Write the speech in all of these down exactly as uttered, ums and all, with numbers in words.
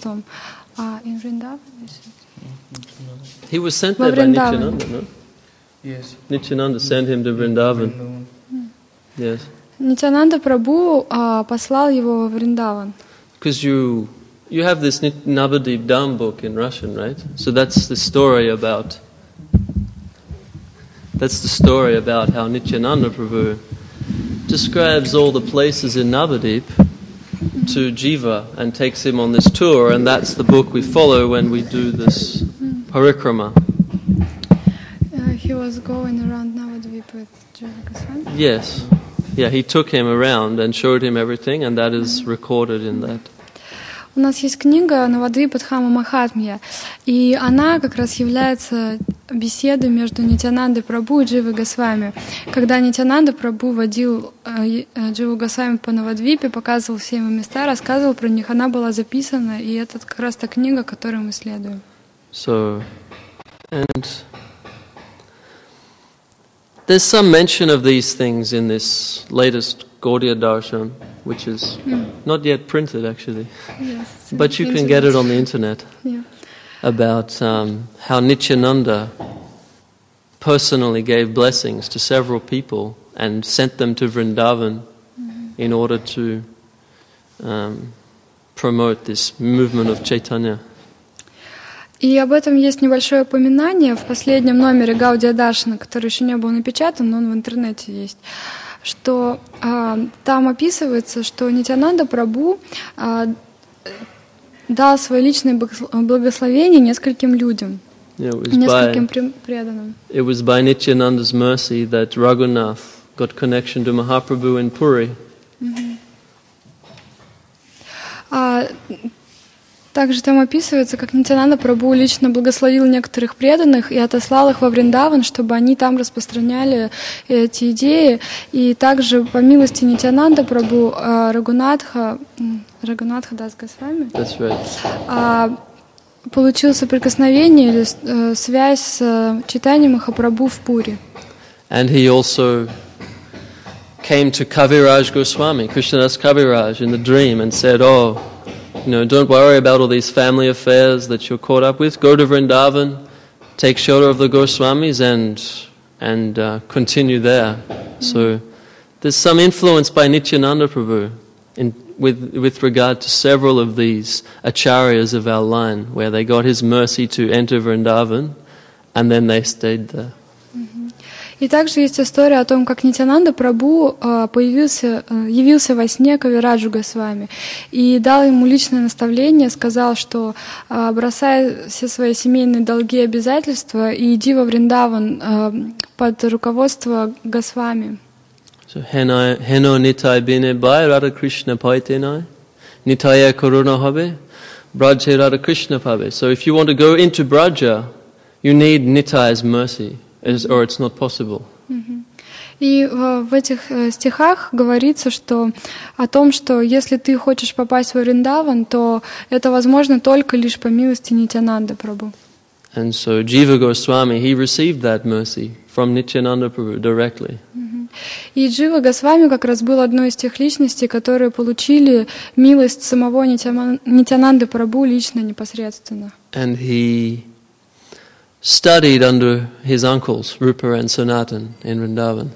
шестом. А in Vrindavan? He was sent there by Nityananda, no? Yes. Nityananda sent him to Vrindavan. Yes. Нитянанда Прабху а, послал его во Вриндаван. Because you you have this Navadip Dham book in Russian, right? So that's the story about that's the story about how Nityananda Prabhu describes all the places in Navadip to Jiva and takes him on this tour, and that's the book we follow when we do this parikrama. Uh, he was going around Navadvip with Jiva Goswami? Yes. Yeah, he took him around and showed him everything, and that is recorded in that. У нас есть книга Навадвипадхама Махатмья, и она как раз является беседой между Нитянандой Прабху и Дживой Госвами. Когда Нитянанда Прабху водил Дживу Госвами по Навадвипе, показывал все ему места, рассказывал про них, она была записана, и это как раз та книга, которую мы следуем. So, and there's some mention of these things in this latest Gaudiya Darshan, which is mm. not yet printed actually, yes, but you can get it on the internet, yeah. about um, how Nityananda personally gave blessings to several people and sent them to Vrindavan mm-hmm. in order to um, promote this movement of Chaitanya. И об этом есть небольшое упоминание в последнем номере Гаудия Даршана, который еще не был напечатан, но он в интернете есть, что а, там описывается, что Нитянанда Прабху а, дал свое личное благословение нескольким людям, yeah, нескольким by, преданным. It was by Nityananda's mercy that Raghunath got connection to Mahaprabhu in Puri. Mm-hmm. а, Также там описывается, как Нитянанда Прабху лично благословил некоторых преданных и отослал их во Вриндаван, чтобы они там распространяли эти идеи. И также по милости Нитянанда Прабху Рагунатха, Рагунатха Дас Госвами That's right. получил соприкосновение или связь с читанием Махапрабху в Пури. And he also came to Kaviraj Goswami, Krishnadas Kaviraj, in the dream and said, "Oh, you know, don't worry about all these family affairs that you're caught up with. Go to Vrindavan, take shelter of the Goswamis, and and uh, continue there." Mm-hmm. So there's some influence by Nityananda Prabhu in, with with regard to several of these acharyas of our line, where they got his mercy to enter Vrindavan, and then they stayed there. И также есть история о том, как Нитянанда Прабху появился, явился во сне Кавираджу Госвами и дал ему личное наставление, сказал, что бросай все свои семейные долги и обязательства и иди во Вриндаван под руководство Госвами. So heno nitai bine bai Radha Krishna paitenai nitaya karuna habe braje Radha Krishna pabe. So if you want to go into Braja, you need Nitai's mercy. Or it's not possible. И в этих стихах говорится, что о том, что если ты хочешь попасть в Вриндаван, то это возможно только лишь по милости Нитянанды Прабху. And so Jiva Goswami, he received that mercy from Nityananda Prabhu directly. И Джива Госвами как раз был одной из тех личностей, которые получили милость самого Нитянанды Прабху лично, непосредственно. And he studied under his uncles, Rupa and Sanatan, in Vrindavan.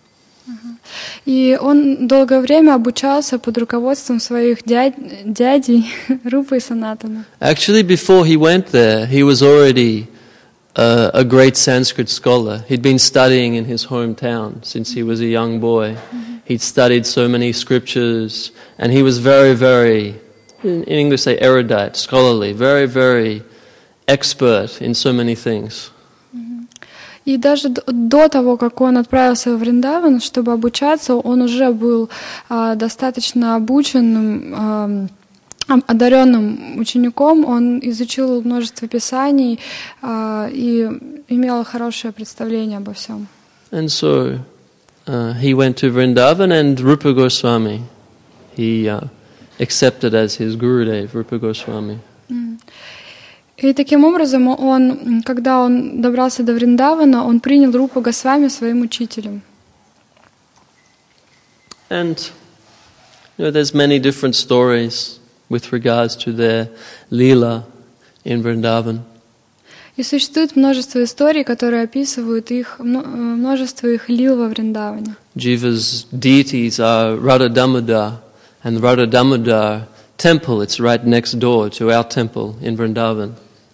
И он долгое время обучался под руководством своих дядь, дядей Рупы и Санатана. Actually, before he went there, he was already a, a great Sanskrit scholar. He'd been studying in his hometown since he was a young boy. Mm-hmm. He'd studied so many scriptures, and he was very, very, in English say erudite, scholarly, very, very expert in so many things. И даже до того, как он отправился в Вриндаван, чтобы обучаться, он уже был а, достаточно обученным, а, одаренным учеником. Он изучил множество писаний а, и имел хорошее представление обо всем. And so uh, he went to Vrindavan, and Rupa Goswami he uh, accepted as his Gurudev, Rupa Goswami. Mm. И таким образом, он, когда он добрался до Вриндавана, он принял Рупу Госвами своим учителем. And you know, there's many different stories with regards to their Leela in Vrindavan. И существует множество историй, которые описывают их, множество их лил во Вриндаване. Jiva's deities are Radha Damodar, and Radha Damodar temple, it's right next door to our temple in Vrindavan.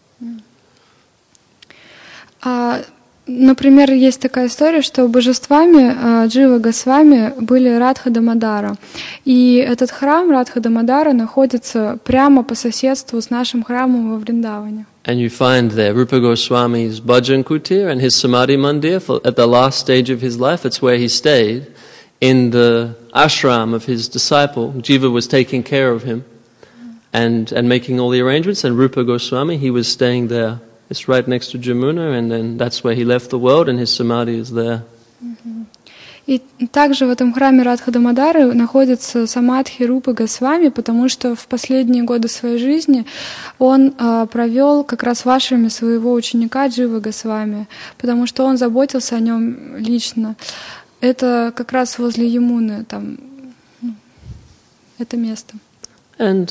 А, например, есть такая история, что божествами Джива Госвами были Радха Дамодара. И этот храм Радха Дамодара находится прямо по соседству с нашим храмом во Вриндаване. And you find there Rupa Goswami's Bhajan Kutir and his Samadhi Mandir for, at the last stage of his life. It's where he stayed in the ashram of his disciple. Jiva was taking care of him and, and making all the arrangements. And Rupa Goswami, he was staying there. It's right next to Jamuna, and then that's where he left the world, and his Samadhi is there. И также в этом храме Радха Дамодары находится самадхи Рупы Госвами, потому что в последние годы своей жизни он э, провел как раз в ашраме своего ученика Дживы Госвами, потому что он заботился о нем лично. Это как раз возле Ямуны, там, ну, это место. And,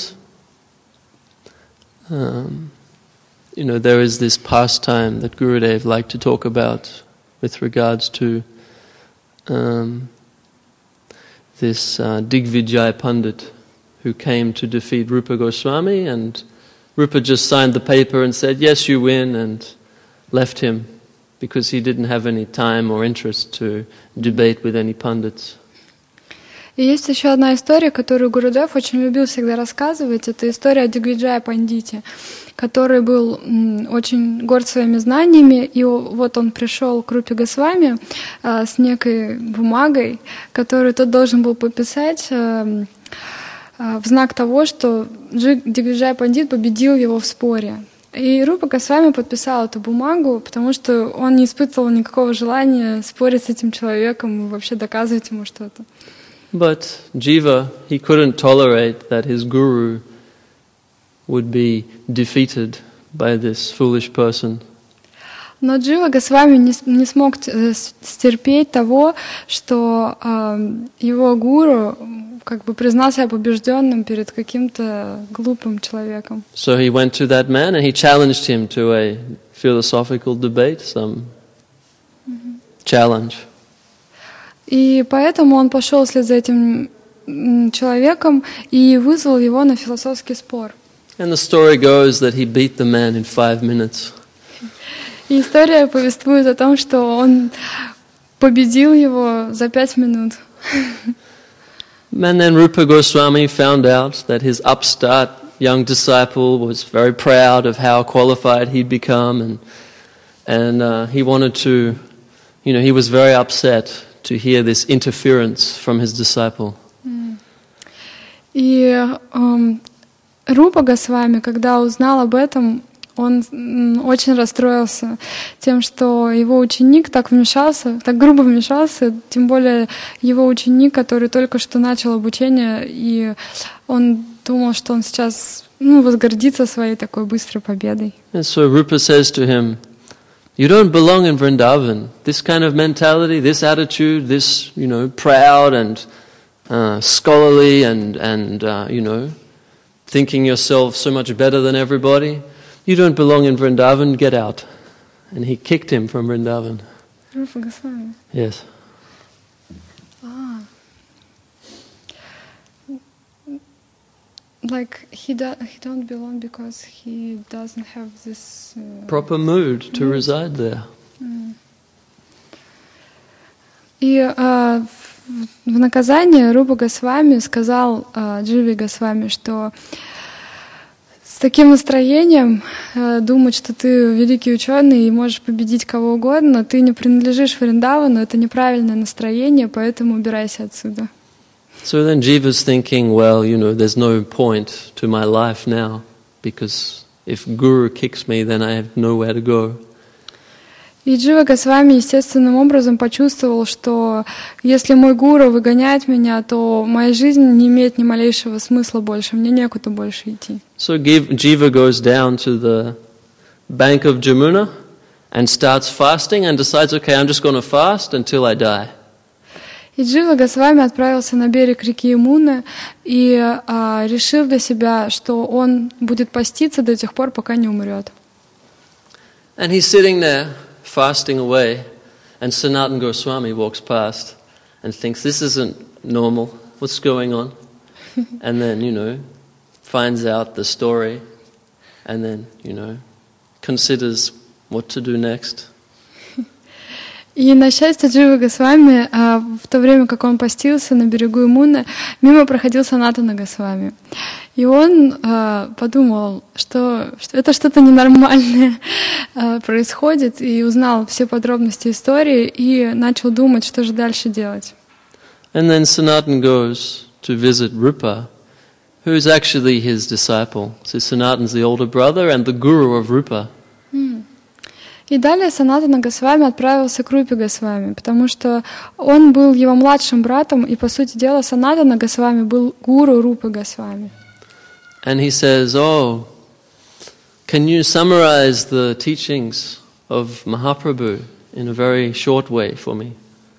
um, you know, there is this pastime that Gurudev liked to talk about with regards to Um, this uh, Digvijay Pandit who came to defeat Rupa Goswami, and Rupa just signed the paper and said, yes, you win, and left him because he didn't have any time or interest to debate with any Pandits. И есть еще одна история, которую Гурудев очень любил всегда рассказывать. Это история о Дигвиджая Пандите, который был м, очень горд своими знаниями. И вот он пришел к Рупе Госвами а, с некой бумагой, которую тот должен был подписать а, а, в знак того, что Дигвиджай Пандит победил его в споре. И Рупа Госвами подписал эту бумагу, потому что он не испытывал никакого желания спорить с этим человеком и вообще доказывать ему что-то. But Jiva, he couldn't tolerate that his guru would be defeated by this foolish person. Но Джива Госвами не, не смог стерпеть того, что э, его гуру как бы признал себя побежденным перед каким-то глупым человеком. So he went to that man and he challenged him to a philosophical debate, some mm-hmm. challenge. И поэтому он пошел вслед за этим человеком и вызвал его на философский спор. And the story goes that he beat the man in five minutes. И история повествует о том, что он победил его за пять минут. And then Rupa Goswami found out that his upstart young disciple was very proud of how qualified he'd become, and and uh, he wanted to, you know, he was very upset to hear this interference from his disciple. И um, Рупа Госвами, когда узнал об этом, он очень расстроился тем, что его ученик так вмешался, так грубо вмешался, тем более его ученик, который только что начал обучение, и он думал, что он сейчас, ну, возгордится своей такой быстрой победой. And so Rupa says to him, you don't belong in Vrindavan. This kind of mentality, this attitude, this, you know, proud and uh, scholarly and, and uh, you know, thinking yourself so much better than everybody, you don't belong in Vrindavan, get out. And he kicked him from Vrindavan. Rupa Goswami? Yes. Ah. Like he do, he don't belong because he doesn't have this uh, proper mood to mood. reside there. Mm. И uh, в, в наказание Рупа Госвами сказал uh, Дживе Госвами, что с таким настроением uh, думать, что ты великий ученый и можешь победить кого угодно, ты не принадлежишь Вриндавану, это неправильное настроение, поэтому убирайся отсюда. So then Jiva's thinking, well, you know, there's no point to my life now, because if Guru kicks me, then I have nowhere to go. И Джива Госвами естественным образом почувствовал, что если мой гуру выгоняет меня, то моя жизнь не имеет ни малейшего смысла больше, мне некуда больше идти. So Jiva goes down to the bank of Jamuna and starts fasting and decides, okay, I'm just going to fast until I die. И Джива Госвами отправился на берег реки Ямуны и а, решил для себя, что он будет поститься до тех пор, пока не умрет. And he's sitting there, fasting away, and Sanatana Goswami walks past and thinks, this isn't normal, what's going on? And then, you know, finds out the story, and then, you know, considers what to do next. И на счастье Дживы Госвами, в то время, как он постился на берегу Ямуны, мимо проходил Санатана Госвами. И он подумал, что это что-то ненормальное происходит, и узнал все подробности истории, и начал думать, что же дальше делать. And then Sanatana goes to visit Rupa, who is actually his disciple. So Sanatana's the older brother and the guru of Rupa. И далее Санатана Госвами отправился к Рупе Госвами, потому что он был его младшим братом, и, по сути дела, Санатана Госвами был гуру Рупы Госвами. And he says, oh, can you summarize the teachings of Mahaprabhu in a very short way for me?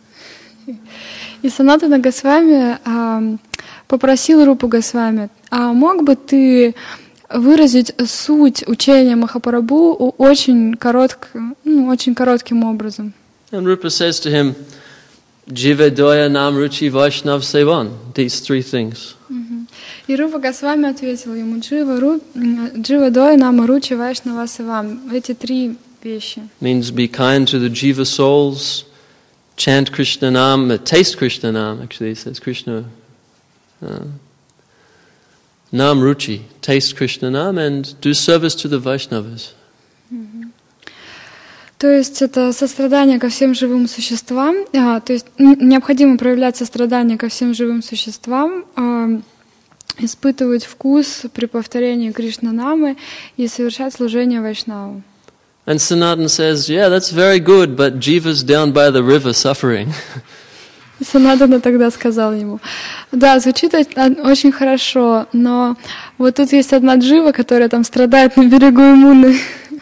И Санатана Госвами а, попросил Рупу Госвами, а мог бы ты выразить суть учения Махапрабху очень, коротко, ну, очень коротким образом. And Rupa says to him, Jiva Doya Nam Ruchi Vaishnav Sevan, these three things. Mm-hmm. И Рупа Госвами ответил ему, Джива, Ру, Джива Доя Нама Ручи Вайшнава Севам, эти три вещи. Means be kind to the Jiva souls, chant Krishna Nam, uh, taste Krishna Nam, actually it says Krishna. Uh, Nam Ruchi, taste Krishna Nam and do service to the Vaishnavas. Mm-hmm. То есть это сострадание ко всем живым существам, а, то есть необходимо проявлять сострадание ко всем живым существам, а, испытывать вкус при повторении Кришна-намы и совершать служение Вайшнаву. And Sanatana says, yeah, that's very good, but Jiva's down by the river suffering. Санатана тогда сказал ему, да, звучит очень хорошо, но вот тут есть одна джива, которая там страдает на берегу Ямуны.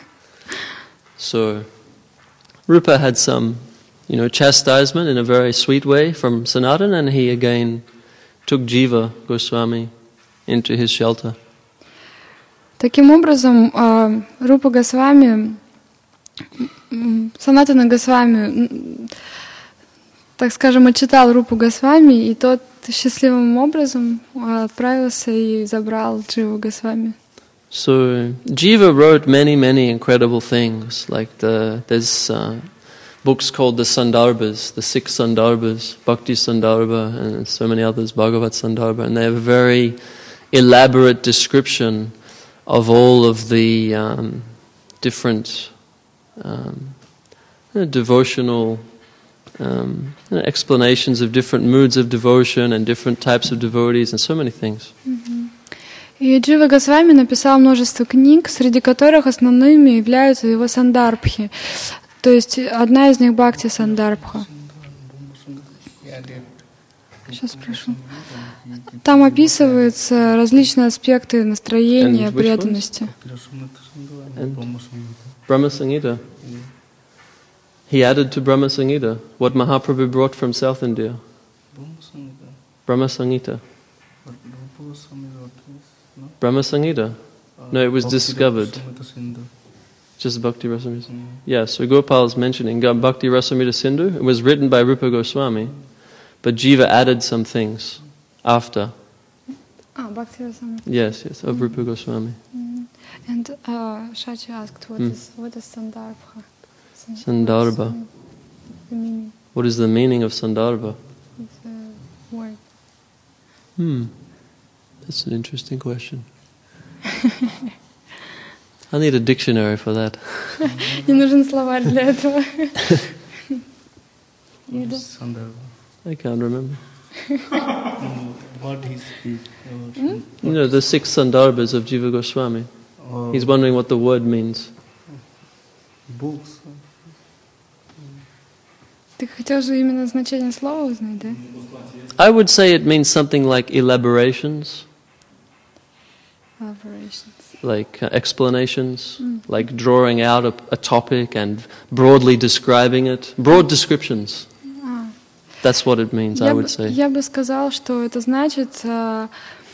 So, Rupa had some, you know, chastisement in a very sweet way from Sanatana, and he again took Jiva Goswami into his shelter. Таким образом, Рупа Госвами, Санатана Госвами, так скажем, отчитал Рупу Госвами, и тот счастливым образом отправился и забрал Дживу Госвами. So Jiva wrote many, many incredible things. Like the there's uh, books called the Sandarbhas, the six Sandarbhas, Bhakti Sandarbha, and so many others, Bhagavat Sandarbha, and they have a very elaborate description of all of the um, different um, you know, devotional um, you know, explanations of different moods of devotion and different types of devotees and so many things. Mm-hmm. И Джива Госвами написал множество книг, среди которых основными являются его сандарбхи. То есть одна из них Бхакти Сандарбха. Сейчас спрошу. Там описываются различные аспекты настроения, преданности. Brahma Samhita. He added to Brahma Samhita what Mahaprabhu brought from South India. Brahma Samhita. Brahma Samhita. No, it was discovered. Just Bhakti Rasamrita. Yeah, so Gopal is mentioning Bhakti Rasamrita Sindhu. It was written by Rupa Goswami, but Jiva added some things after. Ah, Bhakti Rasamrita. Yes, yes, of Rupa Goswami. Mm-hmm. And uh, Shachi asked, what mm. is what is Sandarbha? Sandarbha. The meaning. What is the meaning of Sandarbha? It's a word. Hmm. That's an interesting question. I need a dictionary for that. Не нужен словарь для этого. I can't remember. What he speaks. You know, the six Sandarbhas of Jiva Goswami. Oh. He's wondering what the word means. Books. Ты хотел же именно значение слова узнать, да? I would say it means something like elaborations. Elaborations. Like uh, explanations, mm. like drawing out a, a topic and broadly describing it. Broad descriptions. А. That's what it means, I Я would бы, say. я бы сказал, что это значит э,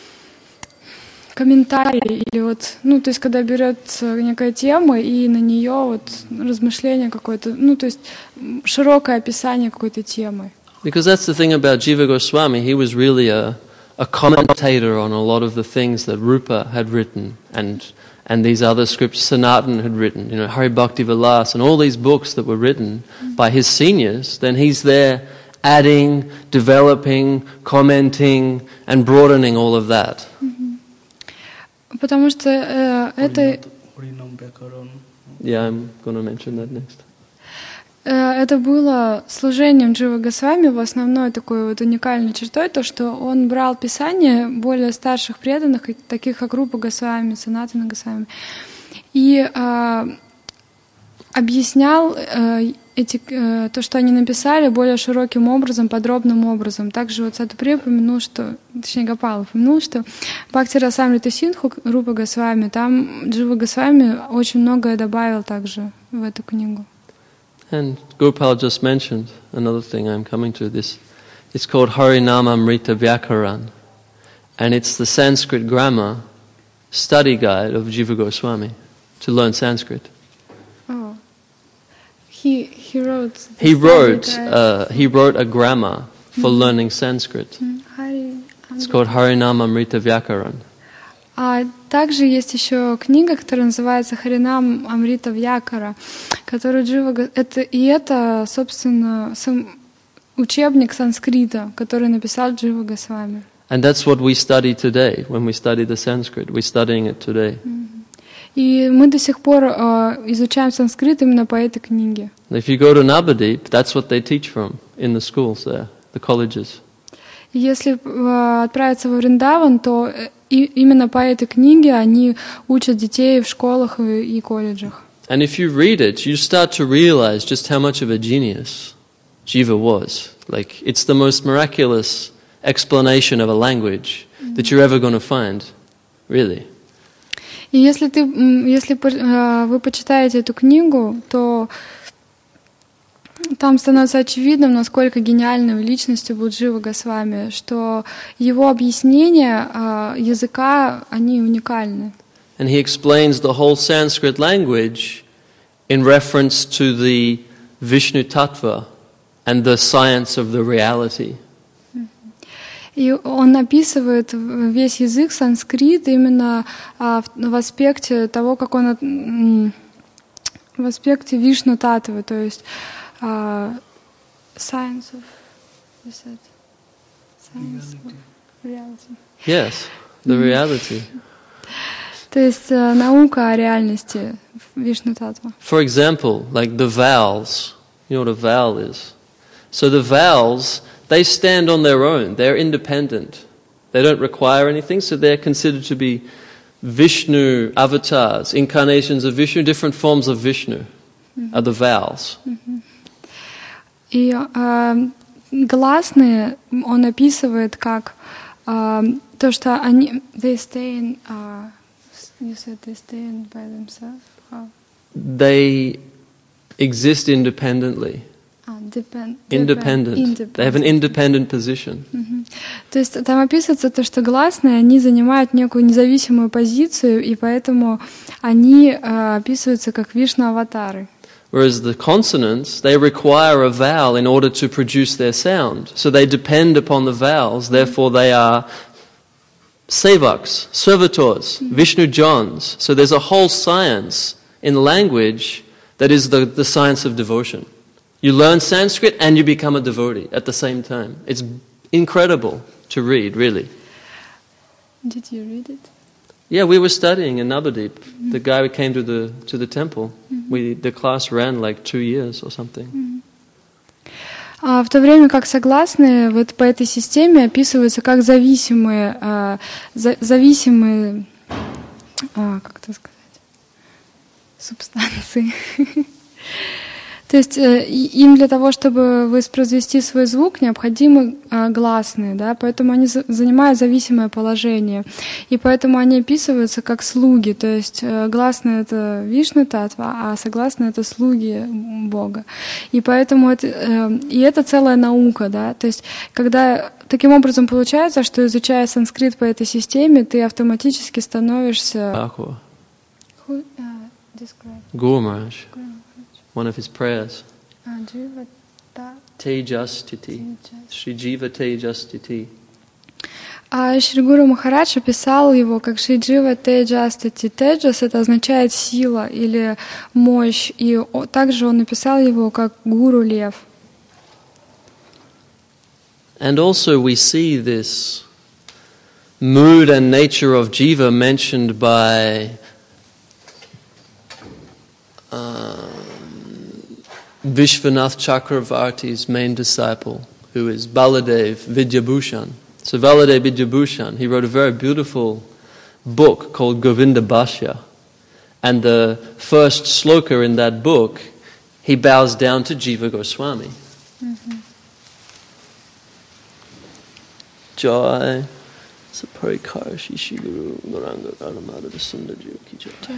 комментарий или вот, ну, то есть, когда берется некая тема и на нее вот размышление какое-то, ну, то есть широкое описание какой-то темы. Because that's the thing about Jiva Goswami. He was really a, a commentator on a lot of the things that Rupa had written and and these other scriptures Sanatan had written, you know, Hari Bhakti Vilas and all these books that were written mm-hmm. by his seniors. Then he's there adding, developing, commenting and broadening all of that. Mm-hmm. Потому что э, это... Yeah, I'm going to mention that next. Это было служением Джива Госвами в основной такой вот уникальной чертой, то, что он брал писания более старших преданных, таких как Рупа Госвами, Санатана Госвами, и э, объяснял э, эти, э, то, что они написали, более широким образом, подробным образом. Также вот Садхуприя упомянул, что, точнее Гопал упомянул, что Бхакти Расамрита Синдху Рупа Госвами, там Джива Госвами очень многое добавил также в эту книгу. And Gopal just mentioned another thing I'm coming to this. It's called Harinamamrita Vyakaran. And it's the Sanskrit grammar study guide of Jiva Goswami to learn Sanskrit. Oh. He he wrote He wrote uh, he wrote a grammar for mm-hmm. learning Sanskrit. Mm-hmm. It's called Harinamamrita Vyakaran. А также есть еще книга, которая называется Харинам Амрита Вьякара, которую Джива... Это, и это, собственно, сам учебник санскрита, который написал Джива Госвами. And that's what we study today, when we study the Sanskrit. We're studying it today. И мы до сих пор uh, изучаем санскрит именно по этой книге. If you go to Navadip, that's what they teach from in the schools there, the colleges. Если uh, отправиться во Вриндаван, то и именно по этой книге они учат детей в школах и, и колледжах. And if you read it, you start to realize just how much of a genius Jiva was. Like, it's the most miraculous explanation of a language that you're ever going to find, really. И если ты, если uh, вы почитаете эту книгу, то там становится очевидным, насколько гениальной личностью был Джива Госвами, что его объяснения э, языка, они уникальны. And he explains the whole Sanskrit language in reference to the Vishnu Tattva and the science of the reality. И он описывает весь язык санскрит именно э, в, в аспекте того, как он в аспекте Вишну Таттвы, то есть Uh, science of, you said, science of reality. Yes, the reality. То есть uh, наука о реальности Вишну Таттва. For example, like the vowels. You know what a vowel is? So the vowels, they stand on their own. They're independent. They don't require anything, so they're considered to be Vishnu avatars, incarnations of Vishnu, different forms of Vishnu mm-hmm. are the vowels. Mm-hmm. И э, гласные он описывает как э, то, что они they stay in, uh, you said they stay in by themselves. How? They exist independently. Ah, depend, independent. independent. They have an independent position. Mm-hmm. То есть там описывается то, что гласные они занимают некую независимую позицию, и поэтому они э, описываются как Вишну-аватары. Whereas the consonants, they require a vowel in order to produce their sound. So they depend upon the vowels, therefore they are sevaks, servitors, mm-hmm. Vishnu Johns. So there's a whole science in language that is the, the science of devotion. You learn Sanskrit and you become a devotee at the same time. It's incredible to read, really. Did you read it? Yeah, we were studying in Navadip. Mm-hmm. The guy who came to the to the temple. Mm-hmm. We the class ran like two years or something. Mm-hmm. А в то время как согласные вот по этой системе описываются как зависимые, а, за, зависимые, а, как это сказать, субстанции. То есть э, им для того, чтобы воспроизвести свой звук, необходимы э, гласные, да, поэтому они за- занимают зависимое положение. И поэтому они описываются как слуги, то есть э, гласные — это Вишну Татва, а согласные — это слуги Бога. И поэтому это, э, и это целая наука, да, то есть когда таким образом получается, что изучая санскрит по этой системе, ты автоматически становишься... Akwa. Who, uh, describe? Guru Maharaj, one of his prayers. А, Дживата Tejastiti. Shri Jiva Tejastiti. А Шри Гуру Махарадж описал его как Шри Джива Теджастати. Теджас — это означает сила или мощь, и о- также он написал его как Гуру Лев. And also we see this mood and nature of Jiva mentioned by um, Vishwanath Chakravarti's main disciple, who is Baladev Vidyabhushan. So Baladev Vidyabhushan, he wrote a very beautiful book called Govinda Bhashya. And the first sloka in that book, he bows down to Jiva Goswami. Mm-hmm. Jai Saparikar Shishi Guru Naranga Garamada Sundar Jiva Ki Jai.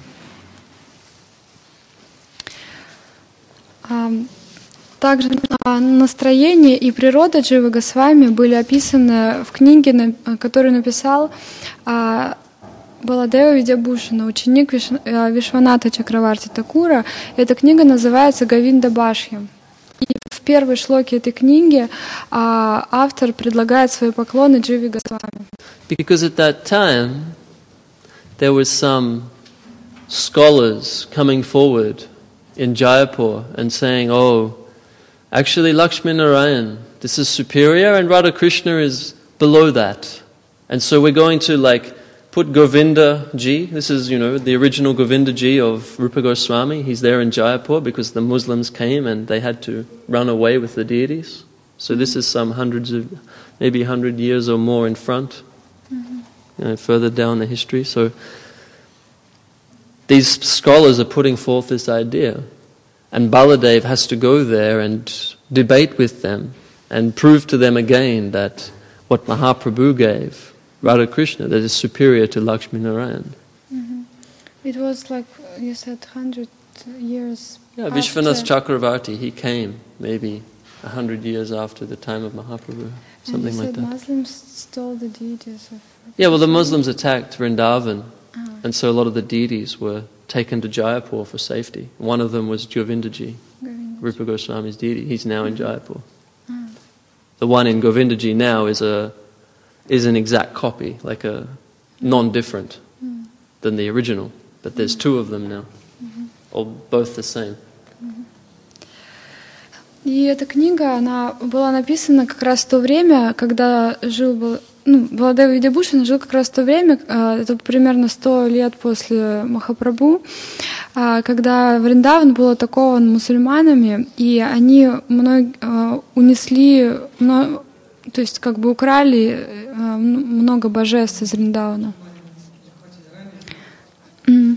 А, Также а, настроение и природа Дживы Госвами были описаны в книге, на- которую написал а, Баладева Видябушина, ученик Виш- а, Вишваната Чакраварти Такура. Эта книга называется «Говинда Башья». И в первой шлоке этой книги а, автор предлагает свои поклоны Дживе Госвами. Because at that time there was some scholars coming forward in Jaipur and saying, oh, actually Lakshmi Narayan, this is superior and Radha Krishna is below that. And so we're going to like put Govinda Ji, this is, you know, the original Govinda Ji of Rupa Goswami. He's there in Jaipur because the Muslims came and they had to run away with the deities. So this is some hundreds of, maybe a hundred years or more in front, Mm-hmm. you know, further down the history. So these scholars are putting forth this idea. And Baladev has to go there and debate with them and prove to them again that what Mahaprabhu gave, Radha Krishna, that is superior to Lakshmi Narayan. Mm-hmm. It was like you said, hundred years. Yeah, after. Vishwanath Chakravarti, he came maybe a hundred years after the time of Mahaprabhu, something and you like said that. Muslims stole the deities of. Yeah, well, the Muslims attacked Vrindavan, Ah. and so a lot of the deities were taken to Jaipur for safety. One of them was Govindaji, Govinda. Rupa Goswami's deity. He's now in Jaipur. Ah. The one in Govindaji now is a is an exact copy, like a non-different Mm. than the original. But there's two of them now, or both the same. И эта книга, она была написана как раз в то время, когда жил был, ну, Баладева Видябушин жил как раз в то время, а, это примерно сто лет после Махапрабху, а, когда Вриндаван был атакован мусульманами, и они мног, а, унесли, мно- то есть как бы украли а, м- много божеств из Вриндавана. М.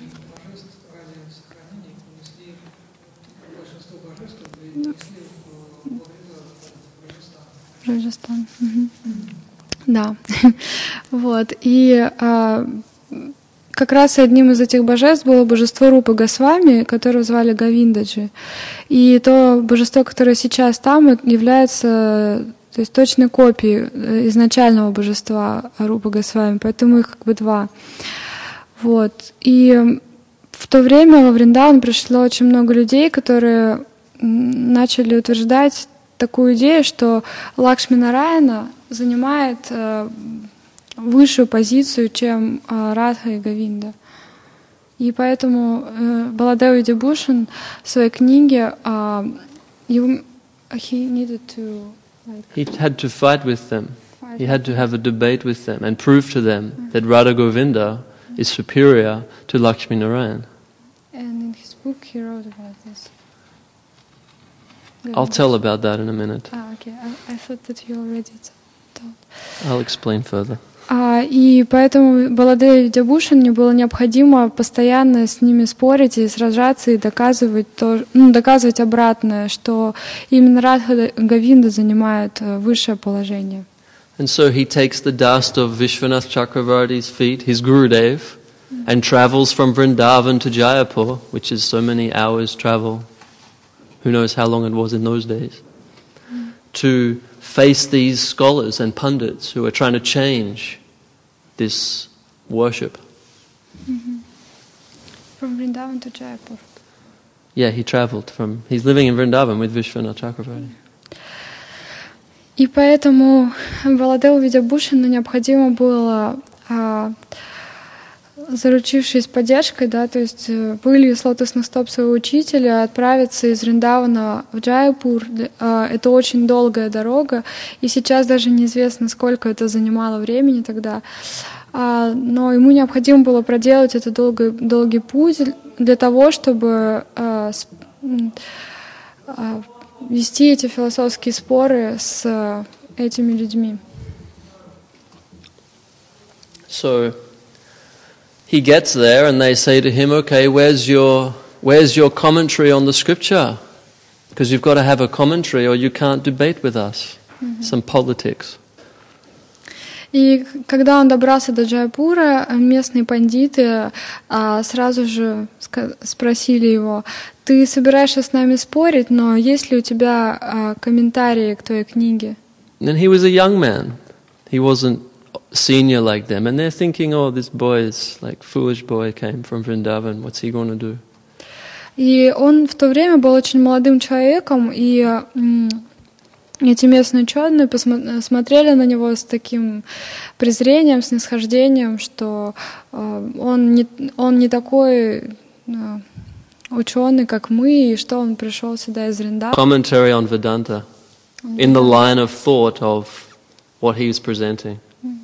Раджастан. Мгм. Да. Вот. И а, как раз одним из этих божеств было божество Рупы Госвами, которое звали Говиндаджи. И то божество, которое сейчас там, является, то есть, точной копией изначального божества Рупы Госвами, поэтому их как бы два. Вот. И в то время во Вриндаван пришло очень много людей, которые м, начали утверждать такую идею, что Лакшми Нараяна занимает э, высшую позицию, чем э, Радха и Говинда. И поэтому э, Баладева Видябушин в своей книге э, you, he needed to like, He had to fight with them. fight He had to have a debate with them and prove to them that Radha Govinda is superior to Lakshmi Narayan. and in his book he wrote about this. I'll tell about that in a minute. Ah, okay. I, I thought that you already t- told. I'll explain further. А, и поэтому Баладеви Видябушине было необходимо постоянно с ними спорить и сражаться и доказывать, то, ну, доказывать обратное, что именно Радха Говинда занимает высшее положение. And so he takes the dust of Vishwanath Chakravarti's feet, his Gurudev, and travels from Vrindavan to Jayapur, which is so many hours travel. Who knows how long it was in those days, to face these scholars and pundits who are trying to change this worship. Mm-hmm. From Vrindavan to Jaipur. Yeah, he traveled from, he's living in Vrindavan with Vishwanath Chakravarti. И поэтому Баладеву Видябушину необходимо было, а, заручившись поддержкой, да, то есть пылью с лотосных стоп своего учителя, отправиться из Вриндавана в Джайпур. Это очень долгая дорога, и сейчас даже неизвестно, сколько это занимало времени тогда. Но ему необходимо было проделать этот долгий, долгий путь для того, чтобы вести эти философские споры с этими людьми. So he gets there and they say to him, okay, where's your, where's your commentary on the scripture? Because you've got to have a commentary or you can't debate with us. Mm-hmm. Some politics. И когда он добрался до Джайпура, местные пандиты а, сразу же спросили его: ты собираешься с нами спорить, но есть ли у тебя а, комментарии к твоей книге? And he was a young man. He wasn't senior like them, and they're thinking, oh, this boy is like foolish boy came from Vrindavan. What's he going to do? И он в то время был очень молодым человеком, и м, эти местные ученые посмотрели на него с таким презрением, снисхождением, что э, он не он не такой э, ученый, как мы, и что он пришел сюда из Вриндавана. Commentary on Vedanta, in the line of thought of what he was presenting.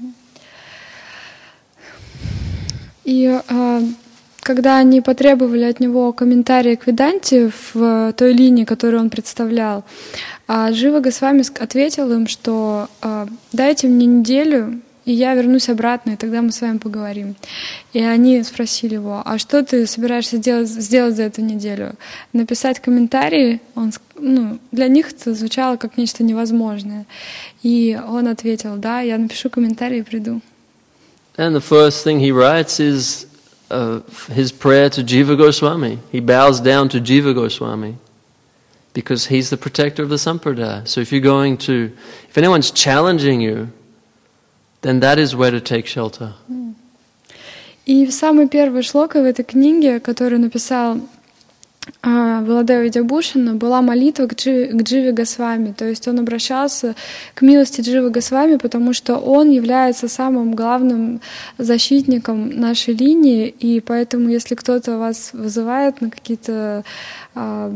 И э, когда они потребовали от него комментарии к Веданте в той линии, которую он представлял, э, Джива Госвами ответил им, что э, дайте мне неделю, и я вернусь обратно, и тогда мы с вами поговорим. И они спросили его: а что ты собираешься сделать, сделать за эту неделю? Написать комментарии? Он, ну, для них это звучало как нечто невозможное. И он ответил: да, я напишу комментарии и приду. And the first thing he writes is uh, his prayer to Jiva Goswami. He bows down to Jiva Goswami because he's the protector of the Sampradaya. So if you're going to, if anyone's challenging you, then that is where to take shelter. И в самой первой шлоке в этой книге, которую написал Баладева Видябушина, была молитва к, Джи, к Дживе Госвами. То есть он обращался к милости Дживы Госвами, потому что он является самым главным защитником нашей линии, и поэтому, если кто-то вас вызывает на какие-то а,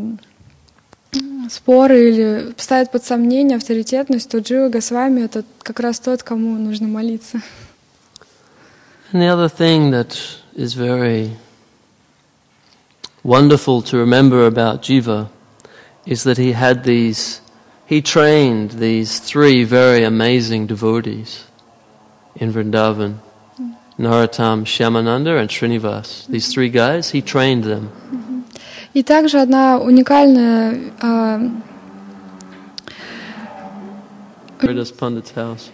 споры или ставит под сомнение авторитетность, то Джива Госвами — это как раз тот, кому нужно молиться. And the other thing that is very wonderful to remember about Jiva is that he had these, he trained these three very amazing devotees in Vrindavan, Narottam, Shyamananda and Srinivas. These three guys, he trained them. И также одна уникальная Haridas Pandit's house.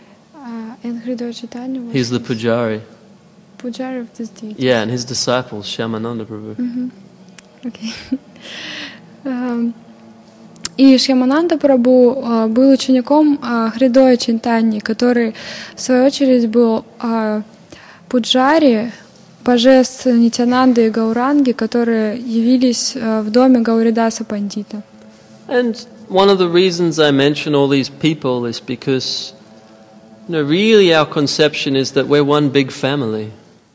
He's the pujari. Pujari of this deity. Yeah, and his disciples, Shyamananda Prabhu. Mm-hmm. Okay. um, И Шьямананда Прабху uh, был учеником uh, Хридоя Чинтаньи, который, в свою очередь, был uh, пуджари божеств Нитянанды и Гауранги, которые явились uh, в доме Гауридаса Пандита. And one of the reasons I mention all these people is because, you know, really our conception is that we're one big family.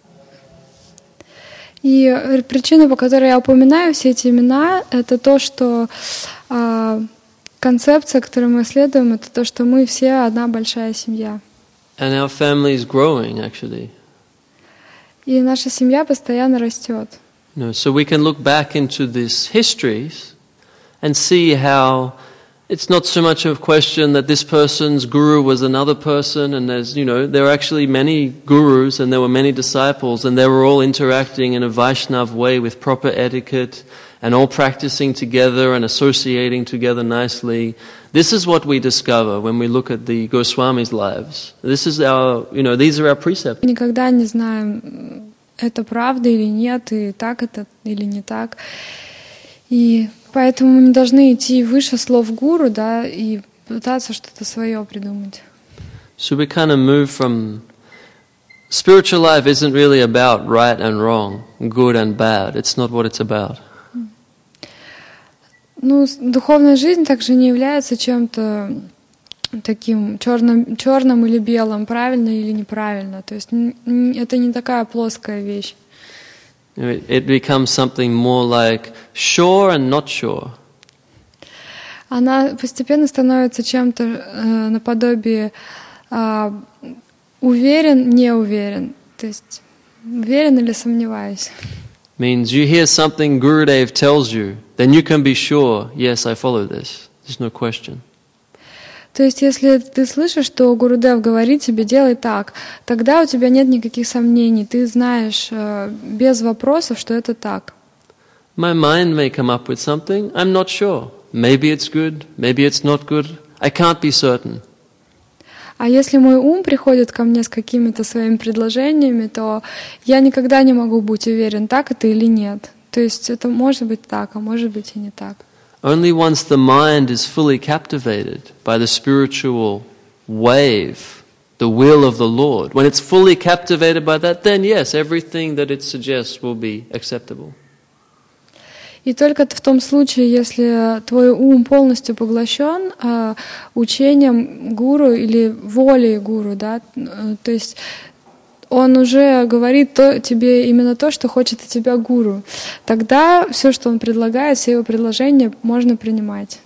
И причина, по которой я упоминаю все эти имена, это то, что а, концепция, которую мы исследуем, это то, что мы все одна большая семья. And our family is growing, actually. И наша семья постоянно растет. You know, so we can look back into these histories and see how it's not so much a question that this person's guru was another person, and there's, you know, there are actually many gurus and there were many disciples, and they were all interacting in a Vaishnav way with proper etiquette and all practicing together and associating together nicely. This is what we discover when we look at the Goswamis' lives. This is our, you know, these are our precepts. Никогда не знаем, это правда или нет, и так это или не так. И поэтому мы не должны идти выше слов гуру, да, и пытаться что-то свое придумать. So we kind of move from spiritual life isn't really about right and wrong, good and bad. It's not what it's about. Ну, духовная жизнь также не является чем-то таким черным, черным или белым, правильно или неправильно. То есть это не такая плоская вещь. It becomes something more like sure and not sure. Она постепенно становится чем-то э, наподобие э, уверен, не уверен. То есть уверен или сомневаюсь. Means you hear something Gurudev tells you, then you can be sure, yes, I follow this. There's no question. То есть, если ты слышишь, что Гурудев говорит тебе, делай так, тогда у тебя нет никаких сомнений, ты знаешь э, без вопросов, что это так. My mind may come up with something, I'm not sure. Maybe it's good, maybe it's not good. I can't be certain. А если мой ум приходит ко мне с какими-то своими предложениями, то я никогда не могу быть уверен, так это или нет. То есть это может быть так, а может быть и не так. Only once the mind is fully captivated by the spiritual wave, the will of the Lord, when it's fully captivated by that, then yes, everything that it suggests will be acceptable. И только в том случае, если твой ум полностью поглощен э, учением гуру или волей гуру, да, то есть он уже говорит то, тебе именно то, что хочет от тебя гуру, тогда все, что он предлагает, все его предложения можно принимать.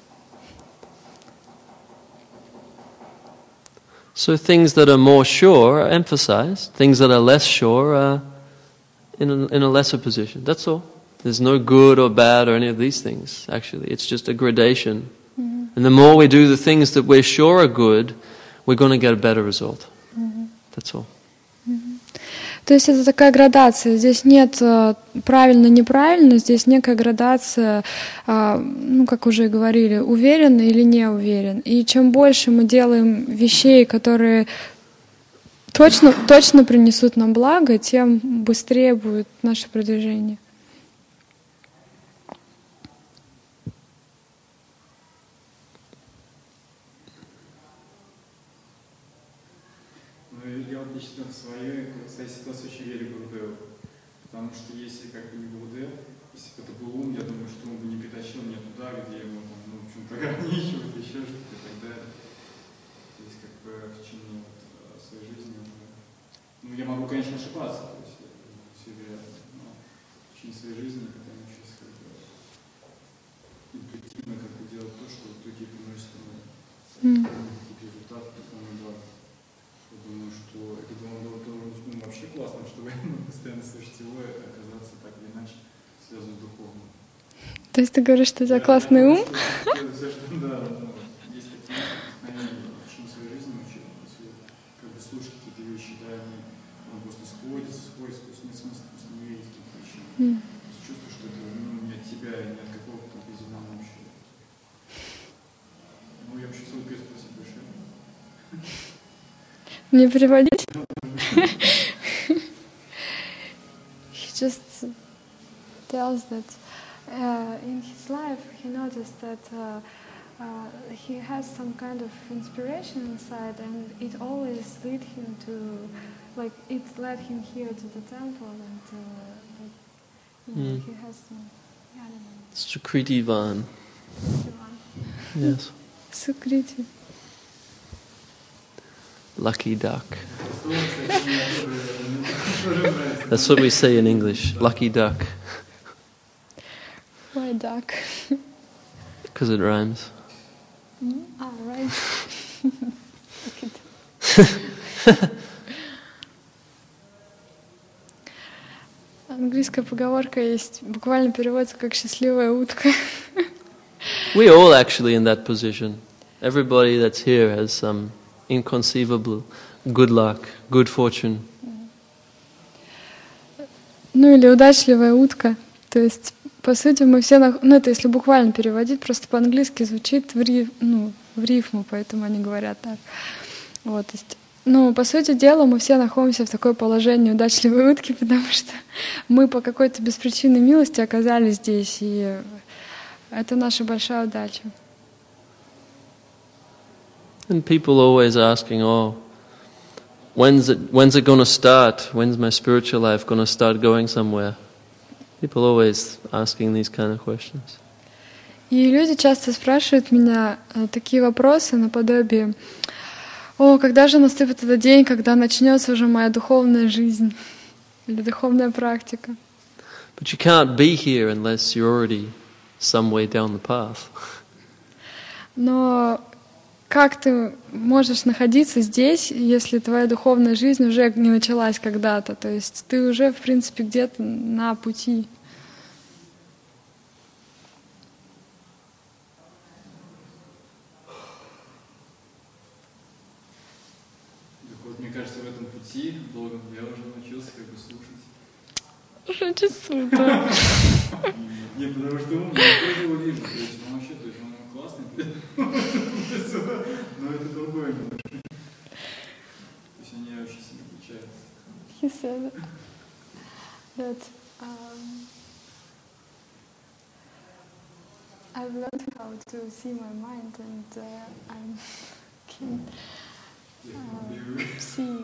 So things that are more sure are emphasized, things that are less sure are in a, in a lesser position. That's all. There's no good or bad or any of these things, actually. It's just a gradation. Mm-hmm. And the more we do the things that we're sure are good, we're going to get a better result. Mm-hmm. That's all. Mm-hmm. То есть это такая градация. Здесь нет правильно-неправильно, здесь некая градация, ну, как уже и говорили, уверен или не уверен. И чем больше мы делаем вещей, которые точно, точно принесут нам благо, тем быстрее будет наше продвижение. Я вот лично в своей ситуации очень верю Гурудеву, потому что если как бы не Гурудев, если бы это был ум, я думаю, что он бы не притащил меня туда, где ему там, ну, в чем-то ограничивают, еще что-то и так далее. То есть как бы в течение вот, своей жизни уже, ну я могу, конечно, ошибаться, то есть все вероятно, но в течение своей жизни, когда я учусь как бы интуитивно как бы делать то, что в итоге приносит какие-то результаты, такому благу. Я думаю, что это было бы вообще классно, чтобы постоянно слышать его и оказаться так или иначе связан с духовным. То есть ты говоришь, что у тебя классный ум? Да, есть такие вдохновения в течение своей жизни, как бы слушать какие-то вещи, да, они просто сходятся, сходятся, то есть нет смысла просто не верить каким-то вещам. Чувствую, что это не от тебя, не от какого-то определенного вообще. Ну, я вообще свой крест спасибо большое. Мне переводить? He just tells that uh, in his life he noticed that uh, uh, he has some kind of inspiration inside, and it always led him to, like, it led him here to the temple, and uh, like, you know, mm. he has some, I don't know. Sukriti Van. Yes. Sukriti. Lucky duck. That's what we say in English. Lucky duck. Why duck? Because it rhymes. Mm? Ah, right. Lucky duck. Английская поговорка есть, буквально переводится как «счастливая утка». We're all actually in that position. Everybody that's here has some inconceivable good luck, good fortune. Ну или удачливая утка. То есть, по сути, мы все... Нах... Ну это если буквально переводить, просто по-английски звучит в, риф... ну, в рифму, поэтому они говорят так. Вот, то есть, ну, по сути дела, мы все находимся в такое положение удачливой утки, потому что мы по какой-то беспричинной милости оказались здесь, и это наша большая удача. And people always asking, oh, when's it, when's it going to start? When's my spiritual life going to start going somewhere? People always asking these kind of questions. И люди часто спрашивают меня такие вопросы наподобие: «О, когда же наступит этот день, когда начнется уже моя духовная жизнь или духовная практика?» But you can't be here unless you're already some way down the path. Но как ты можешь находиться здесь, если твоя духовная жизнь уже не началась когда-то? То есть ты уже, в принципе, где-то на пути. Мне кажется, в этом пути долгом я уже научился как бы слушать. Уже часу, да. Не, потому что он, я тоже его вижу, то есть он вообще, то есть он классный, но это другое немножко. То есть они очень сильно отличаются. He said that um, I've learned how to see my mind, and uh, I can um, see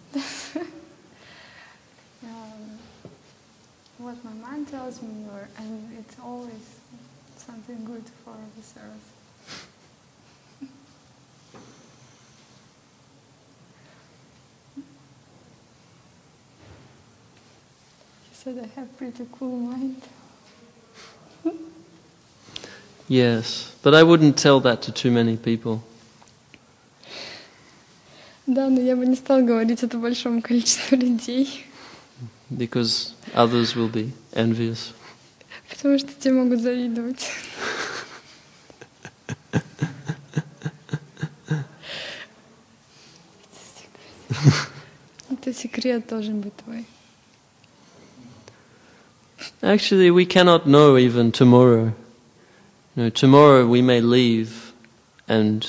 um, what my mind tells me, or, and it's always something good for this earth. He said I have pretty cool mind. Yes, but I wouldn't tell that to too many people. Да, но я бы не стал говорить это большому количеству людей. Because others will be envious. Потому что те могут завидовать. Это секрет должен быть твой. Actually, we cannot know even tomorrow. You know, tomorrow we may leave and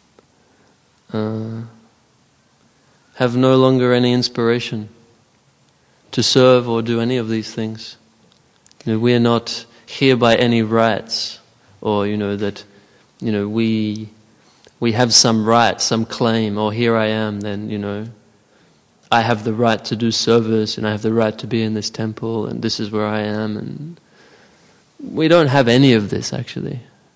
uh, have no longer any inspiration to serve or do any of these things. You know, we are not here by any rights, or you know that, you know we we have some right, some claim. Or here I am, then you know, I have the right to do service, and I have the right to be in this temple, and this is where I am. And we don't have any of this actually.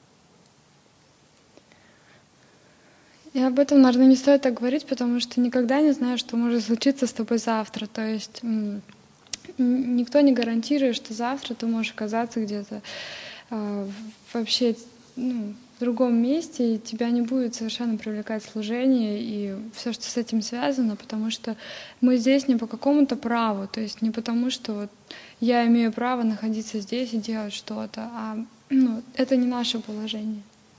И об этом, наверное, не стоит так говорить, потому что никогда не знаешь, что может случиться с тобой завтра. То есть никто не гарантирует, что завтра ты можешь оказаться где-то э, вообще ну, в другом месте, и тебя не будет совершенно привлекать служение и все, что с этим связано, потому что мы здесь не по какому-то праву, то есть не потому, что вот я имею право находиться здесь и делать что-то, а ну, это не наше положение.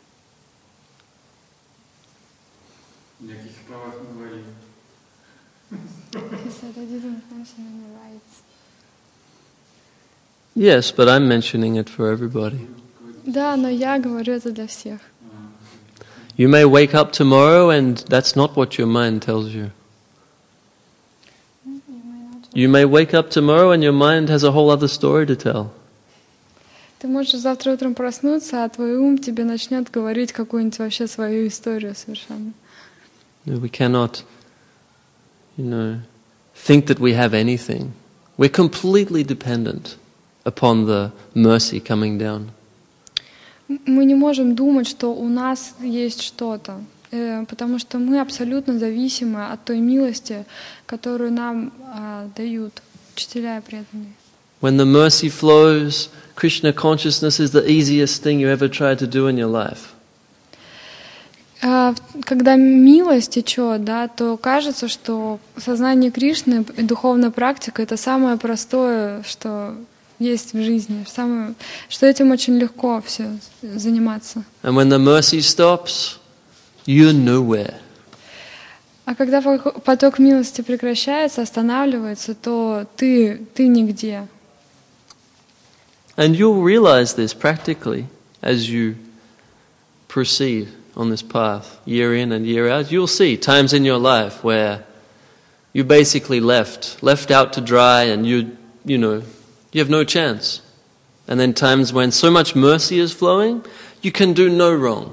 Ни о каких правах не говорил. He said I didn't mention any rights. Yes, but I'm mentioning it for everybody. Да, но я говорю это для всех. You may wake up tomorrow and that's not what your mind tells you. You may wake up tomorrow and your mind has a whole other story to tell. Ты можешь завтра утром проснуться, а твой ум тебе начнет говорить какую-нибудь вообще свою историю совершенно. We cannot, you know, think that we have anything. We're completely dependent upon the mercy coming down. Мы не можем думать, что у нас есть что-то, потому что мы абсолютно зависимы от той милости, которую нам а, дают учителя и преданные. When the mercy flows, Krishna consciousness is the easiest thing you ever tried to do in your life. Когда милость течет, да, то кажется, что сознание Кришны и духовная практика — это самое простое, что есть в жизни, самое, что этим очень легко все заниматься. And when the mercy stops, you're nowhere. А когда поток милости прекращается, останавливается, то ты, ты нигде. And you'll realize this practically as you proceed on this path, year in and year out. You'll see times in your life where you basically left, left out to dry, and you, you know, you have no chance. And then times when so much mercy is flowing, you can do no wrong.